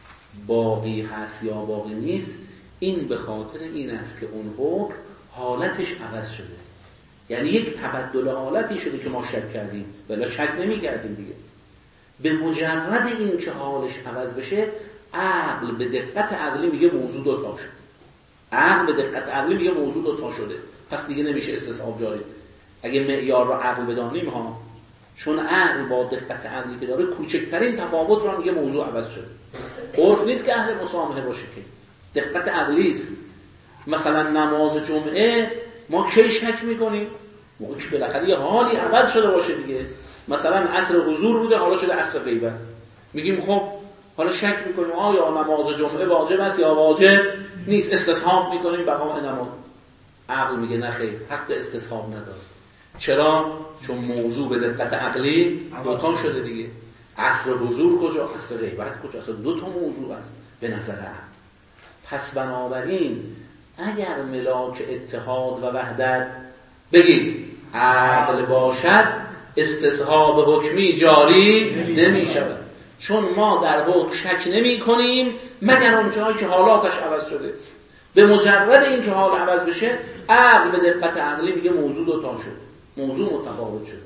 باقی هست یا باقی نیست، این به خاطر این است که اون حکم حالتش عوض شده، یعنی یک تبدل حالتی شده که ما شک کردیم، ولی شک نمی کردیم دیگه. به مجرد این که حالش عوض بشه، عقل به دقت عقلی میگه موضوع 2 تا شد. عقل به دقت عقلی میگه موضوع 2 تا شده، پس دیگه نمیشه استصحاب جاری. اگه معیار رو عقل بدانیم ها، چون عقل با دقت عقلی که داره کوچکترین تفاوت رو میگه موضوع عوض شده. عرف نیست که اهل مسامحه باشه، که دقت عقلی است. مثلا نماز جمعه ما کی شک میکنیم؟ موقعی که بالاخره یه حالی عوض شده باشه دیگه. مثلا عصر حضور بوده حالا شده عصر غیبت، میگیم خب حالا شک میکنیم آیا نماز جمعه واجب است یا واجب نیست، استصحاب میکنیم بقا نماز. عقل میگه نه خیر، حق استصحاب نداره. چرا؟ چون موضوع به دقت عقلی 2 تا شده دیگه. عصر حضور کجا؟ عصر غیبت کجا؟ اصلا 2 تا موضوع است به نظر عقل. پس بنابراین اگر ملاک اتحاد و وحدت بگید عقل باشد، استصحاب حکمی جاری نمی شود، چون ما در حکم شک نمی کنیم مگر اون جایی که حالاتش عوض شده. به مجرد این که حال عوض بشه، عقل به دقت عقلی میگه موضوع 2 تا شد، موضوع متفاوت شد،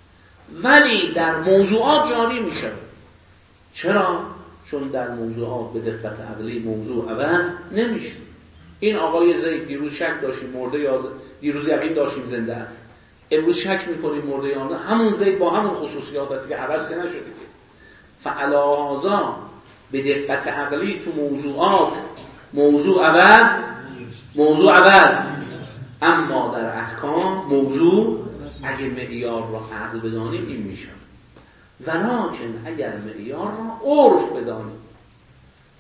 ولی در موضوعات جاری می شود. چرا؟ چون در موضوعات به دقت عقلی موضوع عوض نمیشه. این آقای زید دیروز شک داشتیم مرده یا دیروز یقین داشتیم زنده است، امروز شک میکنیم مرده یا نه، همون زید با همون خصوصیات است که عوض که نشده که. فعلاوه به دقت عقلی تو موضوعات موضوع عوض، اما در احکام موضوع اگه معیار را عقل بدانیم این میشه، ولکن اگر معیار را عرف بدانیم.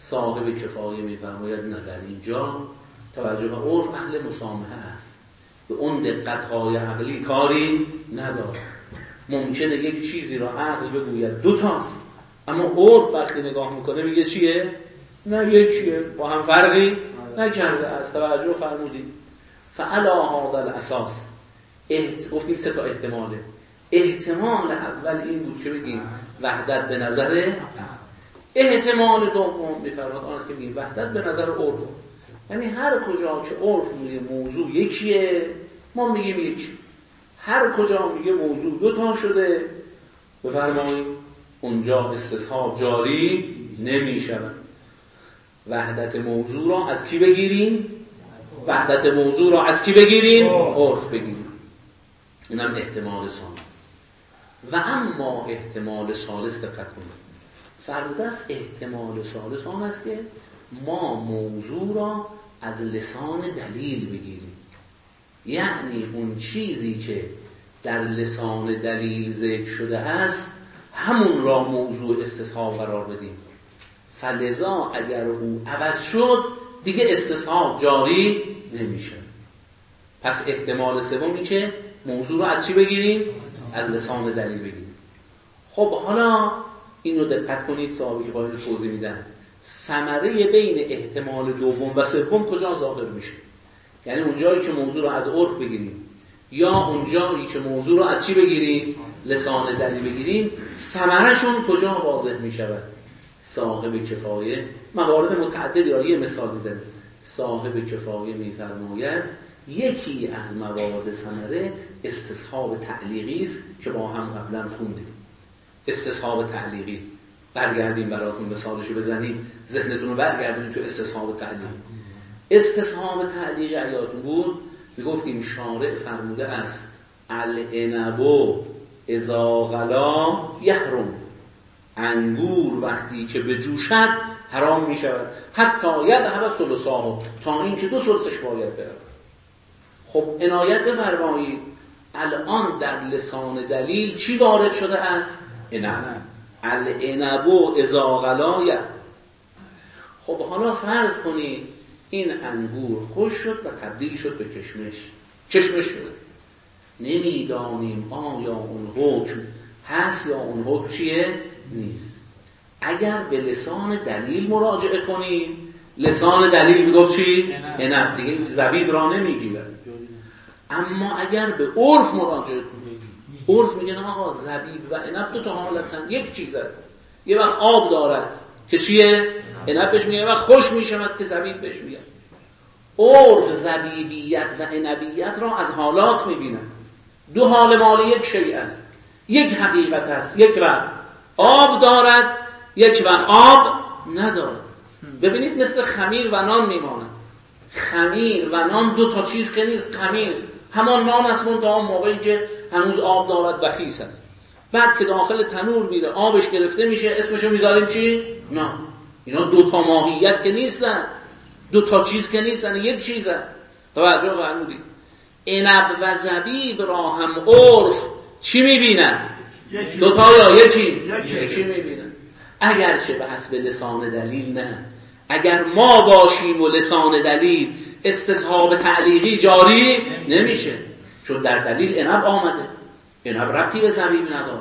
صاحب کفایه میفرماید نه، در اینجا توجه به عرف اهل مسامحه است، به اون دقت‌های عقلی کاری نداره. ممکنه یک چیزی را عقل بگوید دو تاست، اما عرف وقتی نگاه میکنه میگه چیه؟ نه یکیه، با هم فرقی نکرده. از توجه فرمودید. فعلا هذا الاساس گفتیم 3 تا احتماله. احتمال اول این بود که بگیم وحدت به نظر، احتمال دوم میفرماد آن است که بگیم وحدت به نظر عرف. یعنی هر کجا که عرف میگه موضوع یکیه ما میگیم یکی، هر کجا میگه موضوع 2 تا شده بفرمایید اونجا استصحاب جاری نمیشود. وحدت موضوع را از کی بگیریم؟ وحدت موضوع را از کی بگیریم؟ عرف بگیریم. اینم احتمال ثانی. و اما احتمال ثالث دقت کنید. فرموده است احتمال ثالث آن است که ما موضوع را از لسان دلیل بگیریم. یعنی اون چیزی که در لسان دلیل ذکر شده است همون را موضوع استصحاب قرار بدیم. فلذا اگر او عوض شد دیگه استصحاب جاری نمیشه. پس احتمال سومی که موضوع رو از چی بگیریم؟ از لسان دلیل بگیریم. خب حالا اینو دقت کنید، صاحب کفایت توضیح میدن. ثمره بین احتمال دوم و سوم کجا ظاهر میشه؟ یعنی اونجایی که موضوع رو از عرف بگیریم یا اونجایی که موضوع رو از چی بگیریم؟ لسان دلیل بگیریم، ثمره‌شون کجا واضح میشود؟ صاحب کفایه موارد متعددی را یه مثال میزنه. صاحب کفایه میفرماید یکی از موارد ثمره استصحاب تعلیقی است که با هم قبلا خوندیم. استصحاب تعلیقی برگردیم براتون مثالشو بزنیم، ذهنتون رو برگردونید تو استصحاب تعلیقی. استصحاب تعلیقی یادتون بود میگفتیم شارع فرموده است العنب اذا غلا یحرم، انگور وقتی که بجوشد حرام می شود، حتی یذهب ثلثاه، تا اینکه 2 ثلثش باید بره. خب عنایت بفرمایید الان در لسان دلیل چی وارد شده است؟ عنب. العنب اذا غلا یحرم. خب حالا فرض کنید این انگور خوش شد و تبدیل شد به چشمش شده. نمیدانیم آیا اون حکم هست یا اون حکم چیه؟ نیست. اگر به لسان دلیل مراجعه کنیم، لسان دلیل میگفت چی؟ عنب، دیگه زبیب را نمیگیره. اما اگر به عرف مراجعه کنیم، عرف میگه نه آقا زبیب و عنب 2 تا حالتن، یک چیز است. یه وقت آب دارد که چیه؟ عنب بهش میگه، یه وقت خوش میشود که زبیب بهش میگه. عرف زبیبیت و عنبیت را از حالات میبینه. 2 حال مال یک شیء است، یک حقیقت است. یک وقت آب دارد، یک وقت آب ندارد. ببینید مثل خمیر و نان میماند. خمیر و نان 2 تا چیز که نیست. خمیر همان نان است منتها موقعی که هنوز آب دارد و خیس است. بعد که داخل تنور میره آبش گرفته میشه اسمشو میذاریم چی؟ نان. اینا 2 تا ماهیت که نیستن، 2 تا چیز که نیستن، یک چیزن. توجه فرمودید. عنب و زبیب را هم عرف چی میبینن؟ 2 تا یا یکی میبینن. اگرچه به حسب لسان دلیل نه. اگر ما باشیم و لسان دلیل استصحاب تعلیقی جاری نمیشه، چون در دلیل عنب آمده. عنب ربطی به زبیب نداره.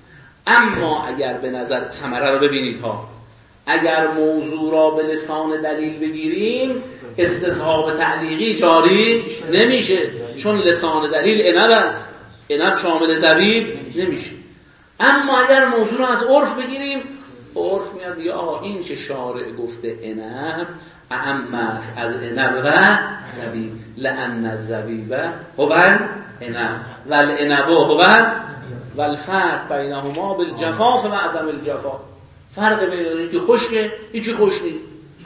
اما اگر به نظر ثمره رو ببینید ها، اگر موضوع را به لسان دلیل بگیریم استصحاب تعلیقی جاری نمیشه، چون لسان دلیل عنب است. عنب شامل زبیب نمیشه. اما اگر موضوع را از عرف بگیریم، عرف میاد میگه آقا این که شارع گفته عنب اعم است از عنب و زبیب، لأن الزبیب هو العنب والعنب هو والفرق بینهما بالجفاف و عدم الجفاف. فرق بین اینکه خشکه اینکه خوش نیست.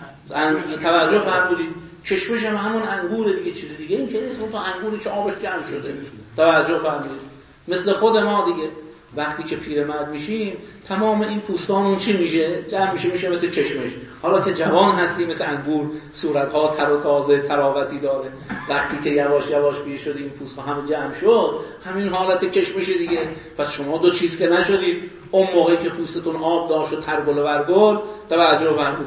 توجه فرمودید. کشمش هم همون انگور دیگه، چیز دیگه این که نیست، اون تا انگوری که آبش جمع شده. توجه فرمودید. مثل خود ما دیگه وقتی که پیرمرد میشیم تمام این پوستامون چی میشه؟ جمع میشه مثل چشمش. حالا که جوان هستیم مثل انگور صورتها تر و تازه تراوتی داره. وقتی که یواش یواش پیر شدیم این پوستا همه جمع شد، همین حالت چشمش دیگه. پس شما 2 چیز که نشدید. اون موقعی که پوستتون آب داشت و ترگل و ورگل، توجه فرمودید.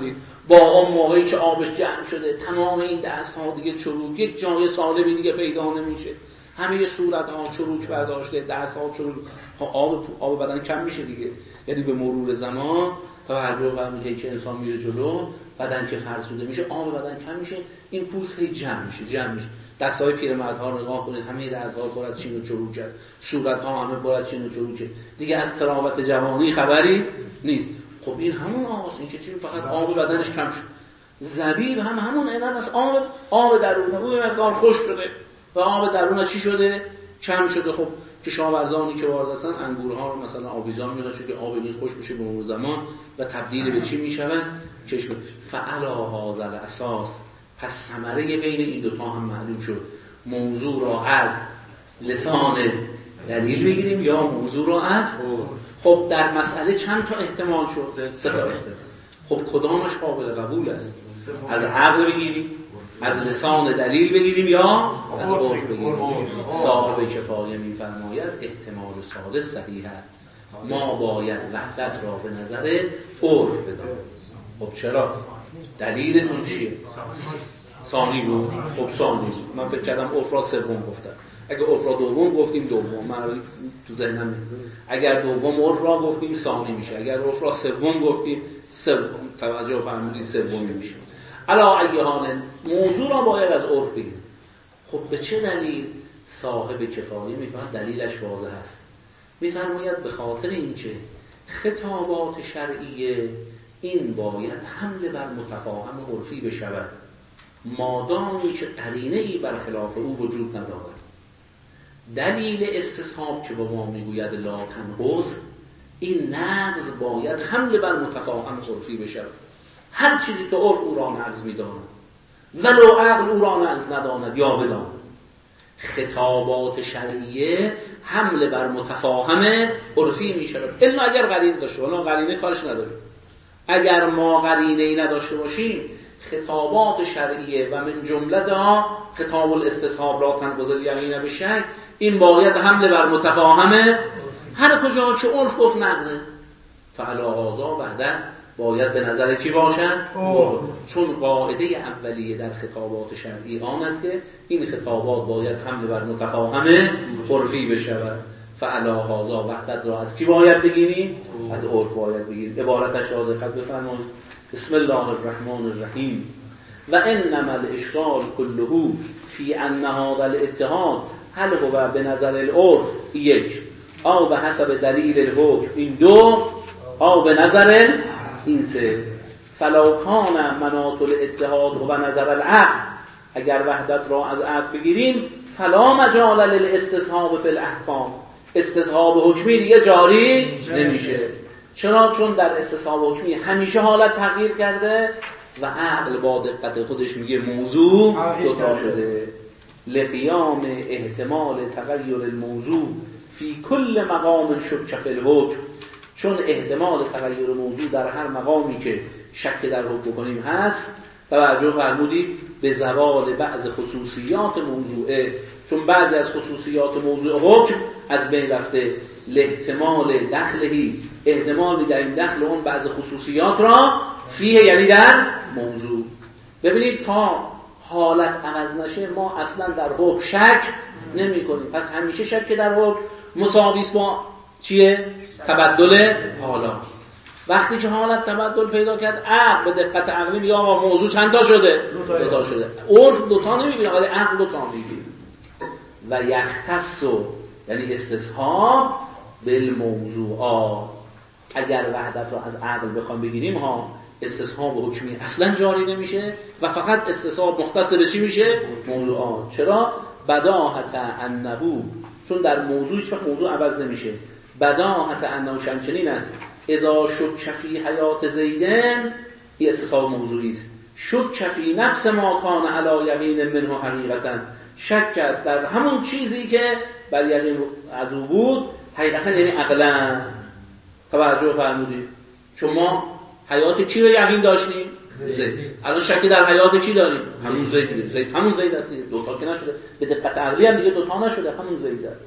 با اون موقعی که آبش جمع شده تمام این دست ها دیگه چروک، یک جای سالمی دیگه پیدا نمیشه، همه صورت ها چروک برداشته، دست ها چروک، آب بدن کم میشه دیگه. یعنی به مرور زمان توجه فرمودید که انسان میره جلو، بدن که فرسوده میشه، آب بدن کم میشه، این پوست هی جمع میشه. دستای پیرمردها رو نگاه کنید، همه دست‌ها پر از چین و چروکه، صورت‌ها همه پر از چین و چروکه، دیگه از تراوت جوانی خبری نیست. خب این همون آس، این که چی فقط آب بدنش کم شد. زبیب هم همون عنب از آب درونه، اون مقدار خشک شده و آب درونه چی شده؟ کم شده. خب کشاورزانی که وارد هستن انگورها رو مثلا آویزان می‌کنن چون که آب این خشک میشه به مرور زمان و تبدیل به چی می‌شود؟ چشم. فعلا هذا الاساس، پس ثمره بین این دوتا هم معلوم شد. موضوع را از لسان دلیل بگیریم یا موضوع را از خب در مسئله چند تا احتمال شد؟ 3 تا احتمال. خب کدامش قابل قبول است؟ از عقل بگیریم، از لسان دلیل بگیریم یا از عرف بگیریم؟ صاحب کفایه می‌فرماید احتمال ثالث صحیح است. ما باید وحدت را به نظر عرف بدانیم. خب چرا؟ دلیلتون چیه؟ ثانی بود. خب ثانی بود. من فکر کردم عرف را سوم گفتم. اگه عرف را دوم گفتیم دوم، من تو ذهنم میاد. اگر دوم عرف را گفتیم ثانی میشه، اگر عرف را سوم گفتیم سوم. توجه فرمودید سومی میشه. علا ای حال موضوع را باید از عرف بگیریم. خب به چه دلیل؟ صاحب کفایه میفهمد دلیلش واضح است. میفرماید به خاطر اینکه خطابات شرعیه این باید حمل بر متفاهم عرفی بشود، مادامی که قرینه‌ای بر خلاف او وجود ندارد. دلیل استصحاب که با ما میگوید لا تنقض، این نقض باید حمل بر متفاهم عرفی بشود. هر چیزی که عرف او را نقض میداند ولو عقل او را نقض نداند یا بداند، خطابات شرعیه حمل بر متفاهم عرفی میشود. الا اگر قرینه داشته باشه، قرینه کارش نداره. اگر ما قرینه‌ای نداشته باشیم، خطابات شرعیه و من جملتها خطاب الاستصحاب لا تنقض الیقین بالشک، این باید حمل بر متفاهم، هر کجا که عرف گفت نقضه. فعلا هذا بعدن باید به نظر کی باشن؟ چون قاعده اولیه در خطابات شرعی آن است که این خطابات باید حمل بر متفاهم عرفی بشود. فعلا هذا وحدت را از کی باید بگیریم؟ از عرف باید بگیریم. عبارتش را دقت بفرمایید. بسم الله الرحمن الرحیم. و انما الاشکال كله فی ان هذا الاتحاد هل هو به نظر العرف یک او به حسب دلیل الحکم این دو او به نظر این سه. فلو کان مناط الاتحاد و به نظر العقل، اگر وحدت را از عقل بگیریم فلا مجال للاستصحاب فی الاحکام، استصحاب حکمی دیگه جاری نمیشه. چرا؟ چون در استصحاب حکمی همیشه حالت تغییر کرده و عقل با دقت خودش میگه موضوع دوتا شده. لقیام احتمال تغییر الموضوع فی کل مقام شک فی الحکم، چون احتمال تغییر موضوع در هر مقامی که شک در حکم کنیم هست. توجه فرمودید به زوال بعض خصوصیات موضوعه، چون بعضی از خصوصیات موضوع حکم از بین رفته. لاحتمال دخلهی، احتمالی در این دخل اون بعض خصوصیات را فیه، یعنی در موضوع. ببینید تا حالت عوض نشه ما اصلا در حکم شک نمی کنیم. پس همیشه شک در حکم مساویس با چیه؟ تبدل حالات. وقتی که حالت تبدل پیدا کرد، عقل به دقت عقلی میگه آقا موضوع چند تا شده؟ دو تا شده. عرف دو تا نمیگه ولی عقل دو تا میگه. و یختص یعنی استصحاب بالموضوعات. اگر وحدت رو از عقل بخوام بگیریم استصحاب حکمی اصلا جاری نمیشه و فقط استصحاب مختص به چی میشه؟ موضوعات. چرا؟ بداهت انه، چون در موضوع هیچ وقت موضوع عوض نمیشه. بداهت انه شمچنین است اذا شک فی حیات زیدن، این استصحاب موضوعی است. شک فی نفس ما کان علی یقین منه حقیقتا، شک است در همون چیزی که بر یقین از او بود حقیقتا، یعنی عقلا. توجه فرمودید؟ چون ما حیات کی رو یقین داشتیم؟ زید. الان شکی در حیات کی داریم؟ همون زید. زید همون زید است، دو تا که نشده. به دقت عقلی هم دیگه دو تا نشده، همون زید است.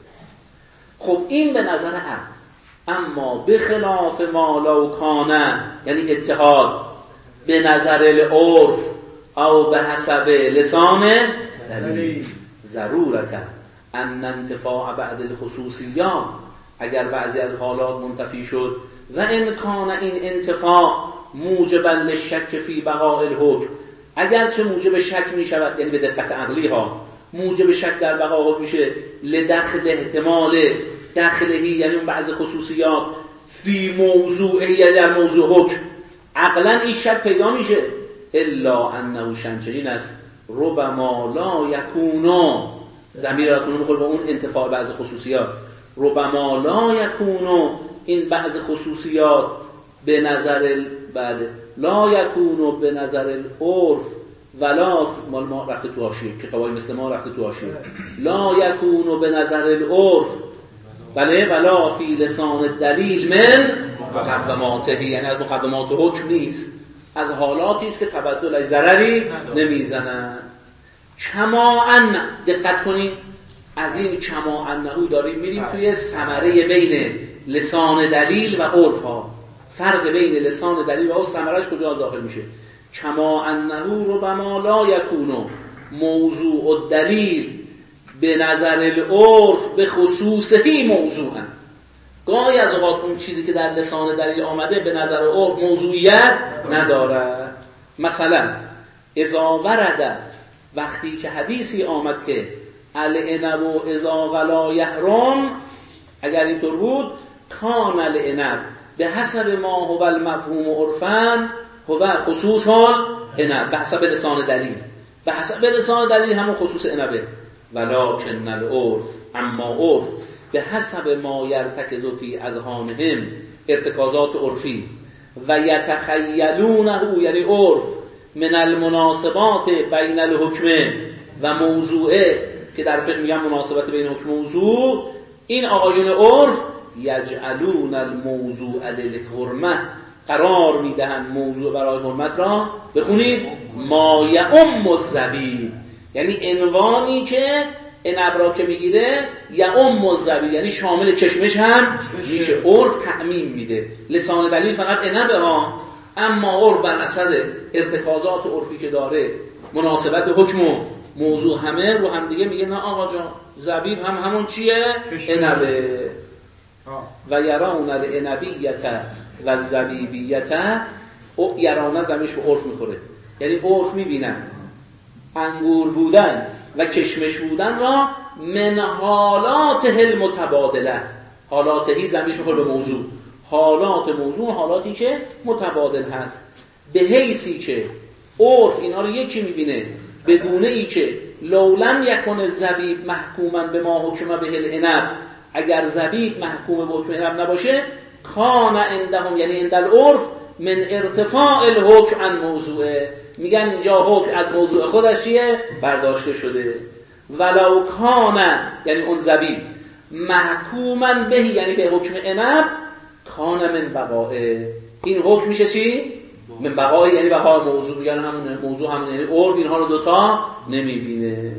خب این به نظر عقل. اما به خلاف ما لو کان، یعنی اتحاد، به نظر العرف او به حسب لسان دلیل ضرورتا ان انتفاع بعد الخصوصیات، اگر بعضی از حالات منتفی شد و امکان این انتفاع موجبا للشک فی بقاء الحکم، اگرچه موجب شک می شود، یعنی به دقت عقلی ها موجب شک در بقاء حکم میشه، لدخل احتمال دخلهی یعنی اون بعض خصوصیات فی موضوعی یعنی در موضوع حکم عقلا این شک پیدا میشه. الا انه شنچنین است ربما لا یکونو، ضمیر یکونو میخوره به اون انتفاع بعض خصوصیات، ربما لا یکونو این بعض خصوصیات به نظر بعد لا یکونو به نظر العرف ولا مال ما رفته تو حاشیه، کتابای مثل ما رفته تو حاشیه، لا یکونو به نظر العرف بله ولا فی لسان دلیل من مقدماته، یعنی از مقدمات حکم نیست، از حالاتی است که تبدل ضرری نمیزنن. کما ان، دقت کنید از این کما انهو داریم میریم توی ثمره بین لسان دلیل و عرف ها، فرق بین لسان دلیل و عرف ثمرش کجا داخل میشه. کما انهو ربما لا یکونو موضوع الدلیل به نظر العرف به خصوصهی موضوعا، گاهی از اوقات اون چیزی که در لسان دلیل آمده به نظر عرف موضوعیت نداره. مثلا اذا ورد، وقتی که حدیثی آمد که العنب و اذا غلا یحرم، اگر اینطور بود کان العنب به حسب ما هو المفهوم عرفا هو خصوص العنب به حسب لسان دلیل، به حسب لسان دلیل همون خصوص عنبه، ولکن العرف اما عرف به حسب ما یرتکز فی اذهانهم ارتکازات عرفی و یتخیلونه یعنی عرف من المناسبات بین الحکم و موضوعه که در فقه میگن مناسبت بین حکم و موضوع، این آقایون عرف یجعلون الموضوع للحرمه قرار میدهن موضوع برای حرمت را، بخونید ما یعم الزبیب، یعنی عنوانی که عنب را که میگیره یعم الزبیب یعنی شامل کشمش هم میشه، عرف تعمیم میده، لسان دلیل فقط عنب ها، اما عرف بر اثر ارتکازات عرفی که داره مناسبت حکم و موضوع همه رو هم دیگه میگه نه آقا جان زبیب هم همون چیه؟ عنبه. و یرون العنبیت و زبیبیت، او یرانه زمینش به عرف میخوره، یعنی عرف میبینن انگور بودن و کشمش بودن را من حالات المتبادله، حالاتهی زمینش میخوره به موضوع، حالات موضوع حالاتی که متبادل هست، به حیثی که عرف اینا رو یکی میبینه، به گونه ای که لولم یکن زبیب محکوما به ما حکم به العنب، اگر زبیب محکوم به حکم عنب نباشه کان عندهم یعنی عند العرف من ارتفاع الحکم عن موضوعه، میگن اینجا حکم از موضوع خودش چیه؟ برداشته شده. ولو کان یعنی اون زبیب محکوما به یعنی به حکم عنب کان من بقائه، این حکم میشه چی؟ من بقائه یعنی بقای موضوع، میگن همون موضوع همون، یعنی عرف اینها رو دوتا نمیبینه.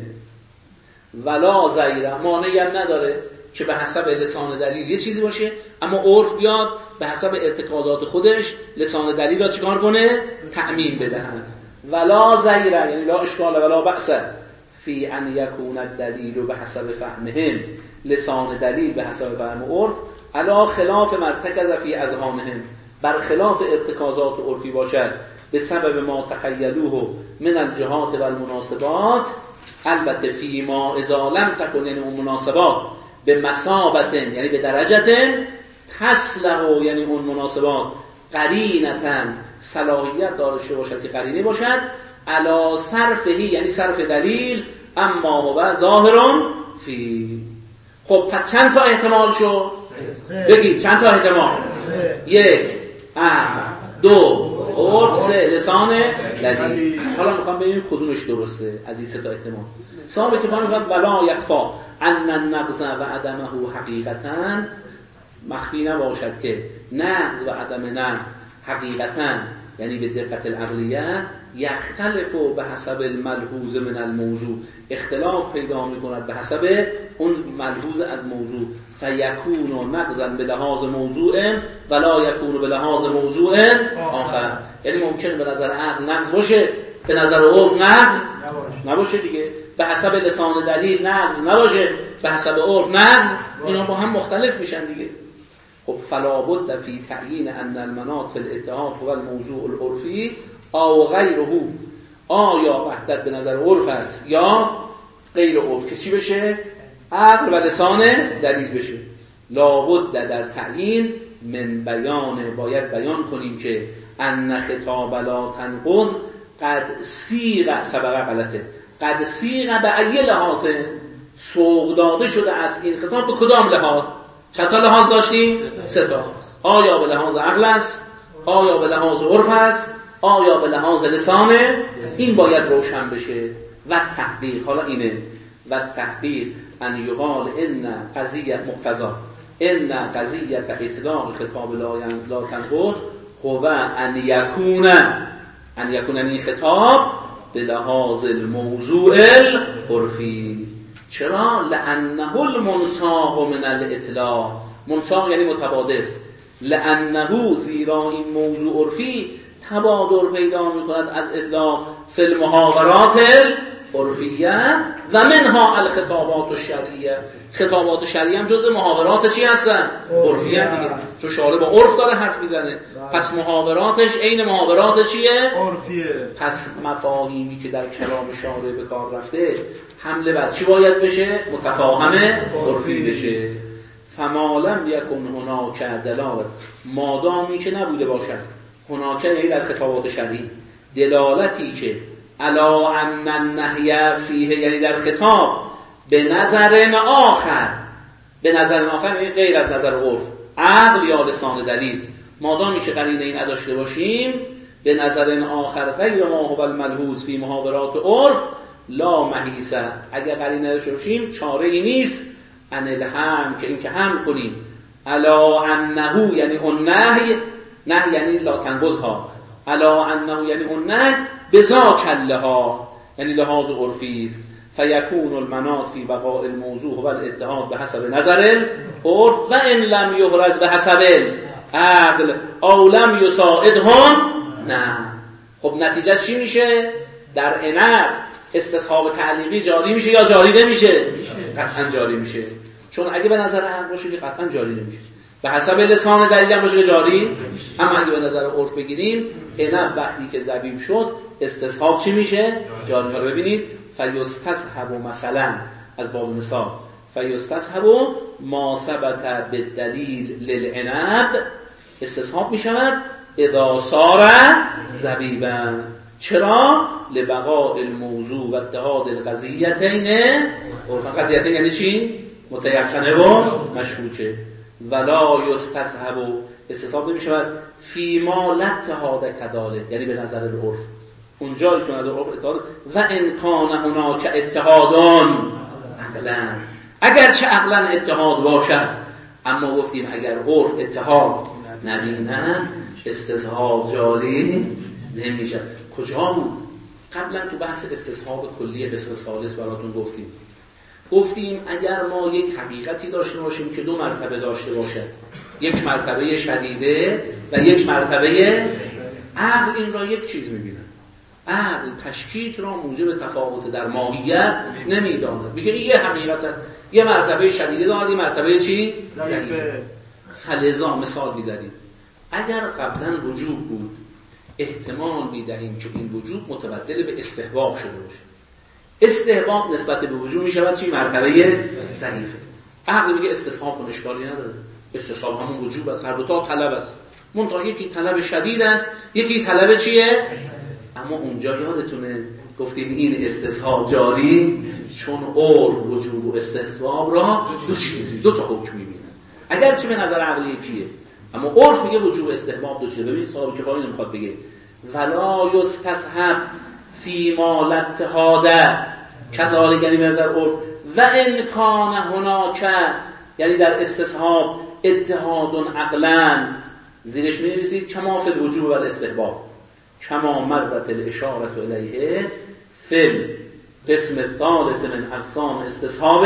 ولا زیر مانعی هم نداره که به حسب لسان دلیل یه چیزی باشه اما عرف بیاد به حسب ارتکازات خودش لسان دلیل را چیکار کنه؟ تعمیم بدهن. ولا زیر یعنی لا اشکال ولا بأس فی ان یکون الدلیل به حسب فهمهم، لسان دلیل به حسب فهم عرف علا خلاف مرتکز فی اذهانهم، بر خلاف ارتکازات عرفی باشد به سبب ما تخیلوه من الجهات و المناسبات، البته فی ما اذا لم تکن یعنی اون مناسبات به مثابت یعنی به درجت تصلح یعنی اون مناسبات قرینتن صلاحیت داشته باشد که قرینه باشد علا صرفهی یعنی صرف دلیل اما هو ظاهرون فی. خب پس چند تا احتمال شد؟ بگید چند تا احتمال؟ 1 2 3 لسان دلیل. حالا میخوام ببینیم کدومش درسته از این 3 تا احتمال. صاحب کتاب میگه ولا یخفا ان النقض و عدمه حقیقتا، مخفی نباشد که نقض و عدم نقض حقیقتا یعنی به دقت العقلیه یختلف به حسب الملحوظ من الموضوع، اختلاف پیدا میکند به حسب اون ملحوظ از موضوع، فیکون نقضا به لحاظ موضوع ولا یکون به لحاظ موضوع آخر، یعنی ممکنه به نظر عقل نقض باشه، به نظر عرف نقض نباشه دیگه، به حسب لسان دلیل نقض نباشه، به حسب عرف نقض، اینا با هم مختلف میشن دیگه. خب فلا بد فی تعیین ان المناط فی الاتحاد هو الموضوع العرفی او غیره، آیا وحدت به نظر عرف است یا غیر عرف، که چی بشه؟ عقل و لسان دلیل بشه. لابد در تعیین من بیان، باید بیان کنیم که ان خطاب لا تنقض قد سیغ، سبقه غلطه، قد سیغ به ای لحاظ، سوق داده شده است این خطاب به کدام لحاظ؟ چند تا لحاظ داشتیم؟ 3 تا. آیا به لحاظ عقل است؟ آیا به لحاظ عرف است؟ آیا به لحاظ لسانه؟ این باید روشن بشه. و تحقیق، حالا اینه و تحقیق ان یقال ان قضیه مقتضا ان قضیه اطلاق خطاب لا تنقض هو ان یکون این خطاب به لحاظ الموضوع العرفی. چرا؟ لانه المنساق من الاطلاق، منساق یعنی متبادر، لانه زیرا این موضوع عرفی تبادر پیدا میکند از اطلاق فی المحاورات العرفیه و منها الخطابات الشرعیه. خطابات شرعیه هم جزء محاورات چی هستن؟ عرفیه دیگه، چون شارع با عرف داره حرف میزنه، پس محاوراتش عین محاورات چیه؟ عرفیه. پس مفاهیمی که در کلام شارع به کار رفته حمله بر چی باید بشه؟ متفاهم عرفی بشه. فما لم یکن هناک دلالت، مادامی که نبوده باشد هناک، یعنی در خطابات شرعی، دلالتی که علا ان النهی فیه، یعنی در خطاب به نظر آخر، به نظر آخر یعنی غیر از نظر عرف، عقل یا لسان دلیل، مادامی که قرینه این نداشته باشیم، به نظر آخر غیر ما هو الملحوظ فی محاورات عرف لا محیص، اگر قرینه نداشته باشیم چاره ای نیست ان الهم، که این که هم کنیم علا انه، یعنی اون نهی یعنی لا تنقضها، علا انه یعنی اون نهی بذاک لها، یعنی لحاظ عرفی است. فیکون المناط فی بقاء الموضوع و الاتحاد به حسب نظر العرف و ان لم یحرز به حسب عقل او لم یساعدهم. نه خب نتیجه چی میشه؟ در عنق استصحاب تعلیقی جاری میشه یا جاری نمیشه؟ قطعا جاری میشه، چون اگه به نظر عقل باشه که قطعا جاری نمیشه، به حسب لسان دلیل هم باشه که جاری، اما اگه به نظر عرف بگیریم عنق وقتی که ذبیح شد استصحاب چی میشه؟ جاری. رو ببینید فیستصحب، مثلا از باب مثال، فیستصحب ما ثبت بالدلیل للعنب، استصحاب میشود اذا صار ذبیحا. چرا؟ لبقاء الموضوع و اتحاد القضیتین، قضیتین یعنی چی؟ متیقنه و مشکوکه. ولا یستصحب، استصحاب نمیشود فیما لا اتحاد کذالک، یعنی به نظر العرف، اونجایی که نظر عرف اتحاد و امکان هناک اتحادان عقلا، اگرچه عقلا اتحاد باشد، اما گفتیم اگر عرف اتحاد نبینن استصحاب جاری نمیشه. کجا بود؟ قبلا تو بحث استصحاب کلی قسم ثالث براتون گفتیم اگر ما یک حقیقتی داشته باشیم که 2 مرتبه داشته باشد، یک مرتبه شدیده و یک مرتبه، عقل این را یک چیز میبینه، عقل تشکیک را موجب تفاوت در ماهیت نمیداند، میگه این یه حقیقت است، یه مرتبه شدیده دارد، یه مرتبه چی؟ ضعیفه. فلذا مثال میزنیم اگر قبلا وجوب بود احتمال میدهیم که این وجوب متبدل به استحباب شده باشه، استحباب نسبت به وجوب میشود چی؟ مرتبه ضعیفه. عقل میگه استصحاب کن، اشکالی نداره، استصحاب همون وجوب است، هر دو تا طلب است، منتها یکی طلب شدید است، یکی طلب چیه؟ اما اونجا یادتونه گفتیم این استصحاب جاری، چون عرف وجوب و استصحاب را دو تا حکم میبینن، اگرچه به نظر عقلی یکیه، اما عرف میگه وجوب استحباب دو چیزه. ببینید صاحب کفایه نمیخواد بگه ولا یستصحب فی ما الاتحاد کذالک، یعنی به نظر عرف، و ان کان هناک، یعنی در استصحاب اتحاد عقلا، زیرش می‌نویسید کما فی الوجوب و الاستحباب کما مرت الاشاره الیه فی القسم الثالث من اقسام استصحاب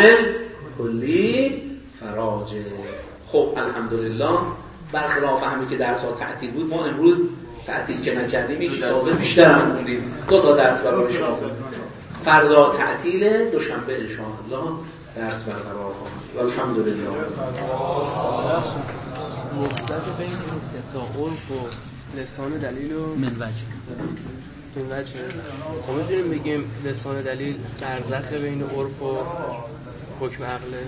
کلی فراجه. خب الحمدلله برخلاف همین که درس‌ها تعطیل بود، ما امروز تعطیل که نکردیم هیچ تازه بیشتر هم موندیم 2 درس برای شما. فردا تعطیل، دوشنبه ان شاء الله درس برقرار خواهد. الحمدلله. نسبت بین این سه تا عرف و لسان دلیل و من وجه خب میتونیم بگیم لسان دلیل برزخ بین عرف و حکم عقله.